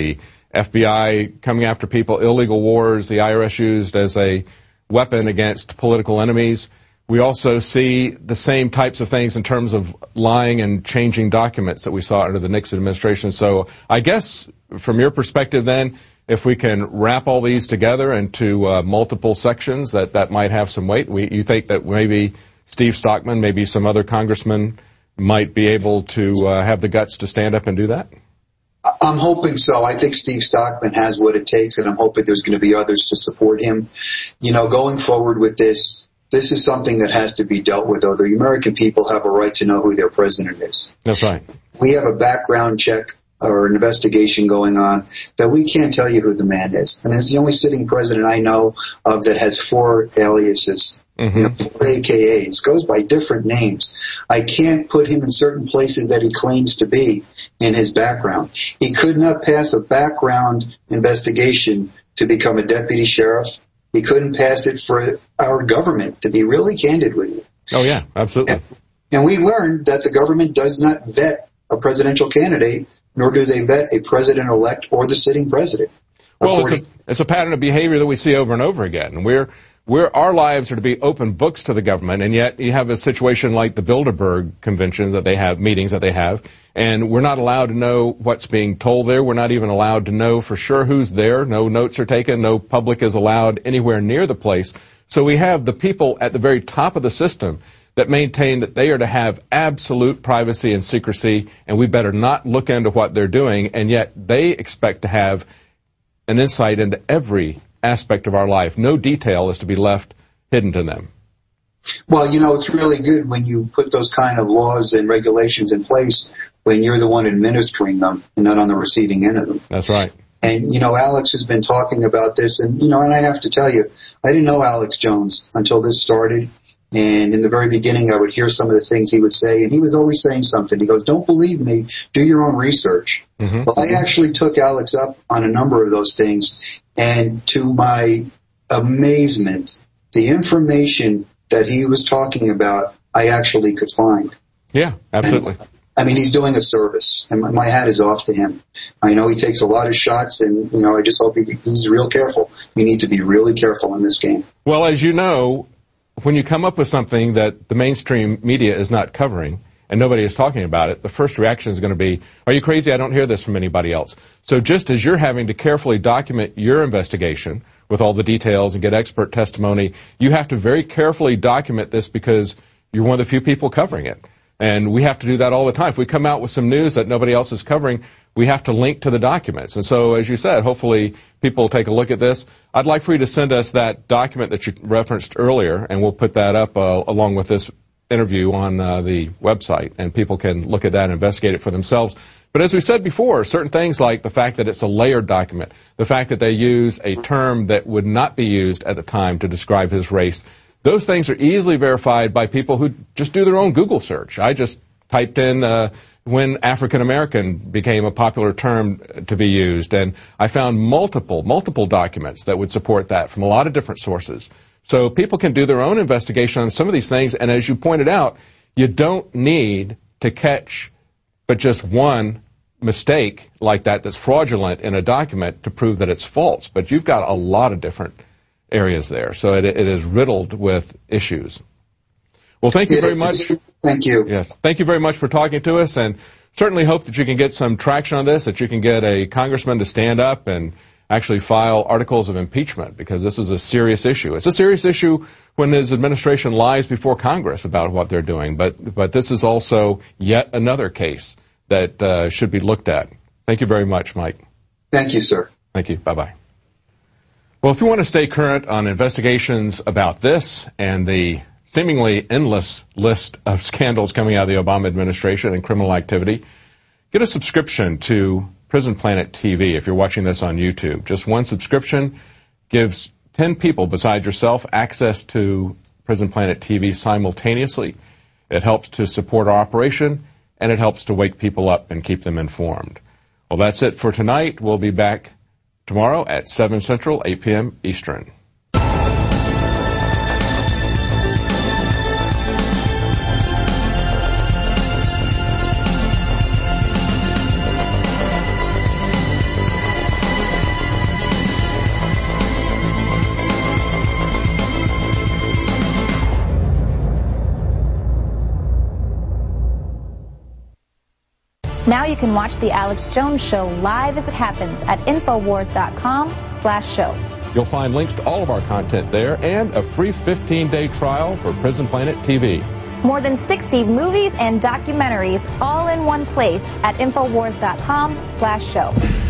F B I coming after people, illegal wars, the I R S used as a weapon against political enemies. We also see the same types of things in terms of lying and changing documents that we saw under the Nixon administration. So I guess from your perspective then, if we can wrap all these together into uh, multiple sections, that, that might have some weight. We, you think that maybe Steve Stockman, maybe some other congressman might be able to uh, have the guts to stand up and do that? I'm hoping so. I think Steve Stockman has what it takes, and I'm hoping there's going to be others to support him. You know, going forward with this, this is something that has to be dealt with, though. The American people have a right to know who their president is. That's right. We have a background check or an investigation going on that we can't tell you who the man is. And it's the only sitting president I know of that has four aliases. Mm-hmm. You know, four A K As, goes by different names. I can't put him in certain places that he claims to be in his background. He could not pass a background investigation to become a deputy sheriff. He couldn't pass it for our government, to be really candid with you. Oh, yeah, absolutely. And, and we learned that the government does not vet a presidential candidate, nor do they vet a president-elect or the sitting president. Well, it's a, it's a pattern of behavior that we see over and over again. We're We're, our lives are to be open books to the government, and yet you have a situation like the Bilderberg conventions that they have, meetings that they have, and we're not allowed to know what's being told there. We're not even allowed to know for sure who's there. No notes are taken. No public is allowed anywhere near the place. So we have the people at the very top of the system that maintain that they are to have absolute privacy and secrecy, and we better not look into what they're doing, and yet they expect to have an insight into every aspect of our life. No detail is to be left hidden to them. Well, you know, it's really good when you put those kind of laws and regulations in place when you're the one administering them and not on the receiving end of them. That's right. And, you know, Alex has been talking about this, and, you know, and I have to tell you, I didn't know Alex Jones until this started. And in the very beginning, I would hear some of the things he would say, and he was always saying something. He goes, don't believe me, do your own research. Mm-hmm. Well, I actually took Alex up on a number of those things, and to my amazement, the information that he was talking about, I actually could find. Yeah, absolutely. And, I mean, he's doing a service, and my, my hat is off to him. I know he takes a lot of shots, and, you know, I just hope he, he's real careful. You need to be really careful in this game. Well, as you know, when you come up with something that the mainstream media is not covering and nobody is talking about it, the first reaction is going to be, are you crazy? I don't hear this from anybody else. So just as you're having to carefully document your investigation with all the details and get expert testimony, you have to very carefully document this because you're one of the few people covering it. And we have to do that all the time. If we come out with some news that nobody else is covering, we have to link to the documents. And so, as you said, hopefully people will take a look at this. I'd like for you to send us that document that you referenced earlier, and we'll put that up uh, along with this interview on uh, the website, and people can look at that and investigate it for themselves. But as we said before, certain things like the fact that it's a layered document, the fact that they use a term that would not be used at the time to describe his race, those things are easily verified by people who just do their own Google search. I just typed in uh, when African American became a popular term to be used, and I found multiple, multiple documents that would support that from a lot of different sources. So people can do their own investigation on some of these things, and as you pointed out, you don't need to catch but just one mistake like that that's fraudulent in a document to prove that it's false. But you've got a lot of different areas there, so it, it is riddled with issues. Well, thank you very much. Thank you. Yes, thank you very much for talking to us, and certainly hope that you can get some traction on this, that you can get a congressman to stand up and actually file articles of impeachment, because this is a serious issue. It's a serious issue when his administration lies before Congress about what they're doing, but but this is also yet another case that uh, should be looked at. Thank you very much, Mike. Thank you, sir. Thank you. Bye-bye. Well, if you want to stay current on investigations about this and the seemingly endless list of scandals coming out of the Obama administration and criminal activity, get a subscription to Prison Planet T V if you're watching this on YouTube. Just one subscription gives ten people besides yourself access to Prison Planet T V simultaneously. It helps to support our operation, and it helps to wake people up and keep them informed. Well, that's it for tonight. We'll be back tomorrow at seven Central, eight p.m. Eastern. Now you can watch The Alex Jones Show live as it happens at Infowars.com slash show. You'll find links to all of our content there and a free fifteen-day trial for Prison Planet T V. More than sixty movies and documentaries all in one place at Infowars.com slash show.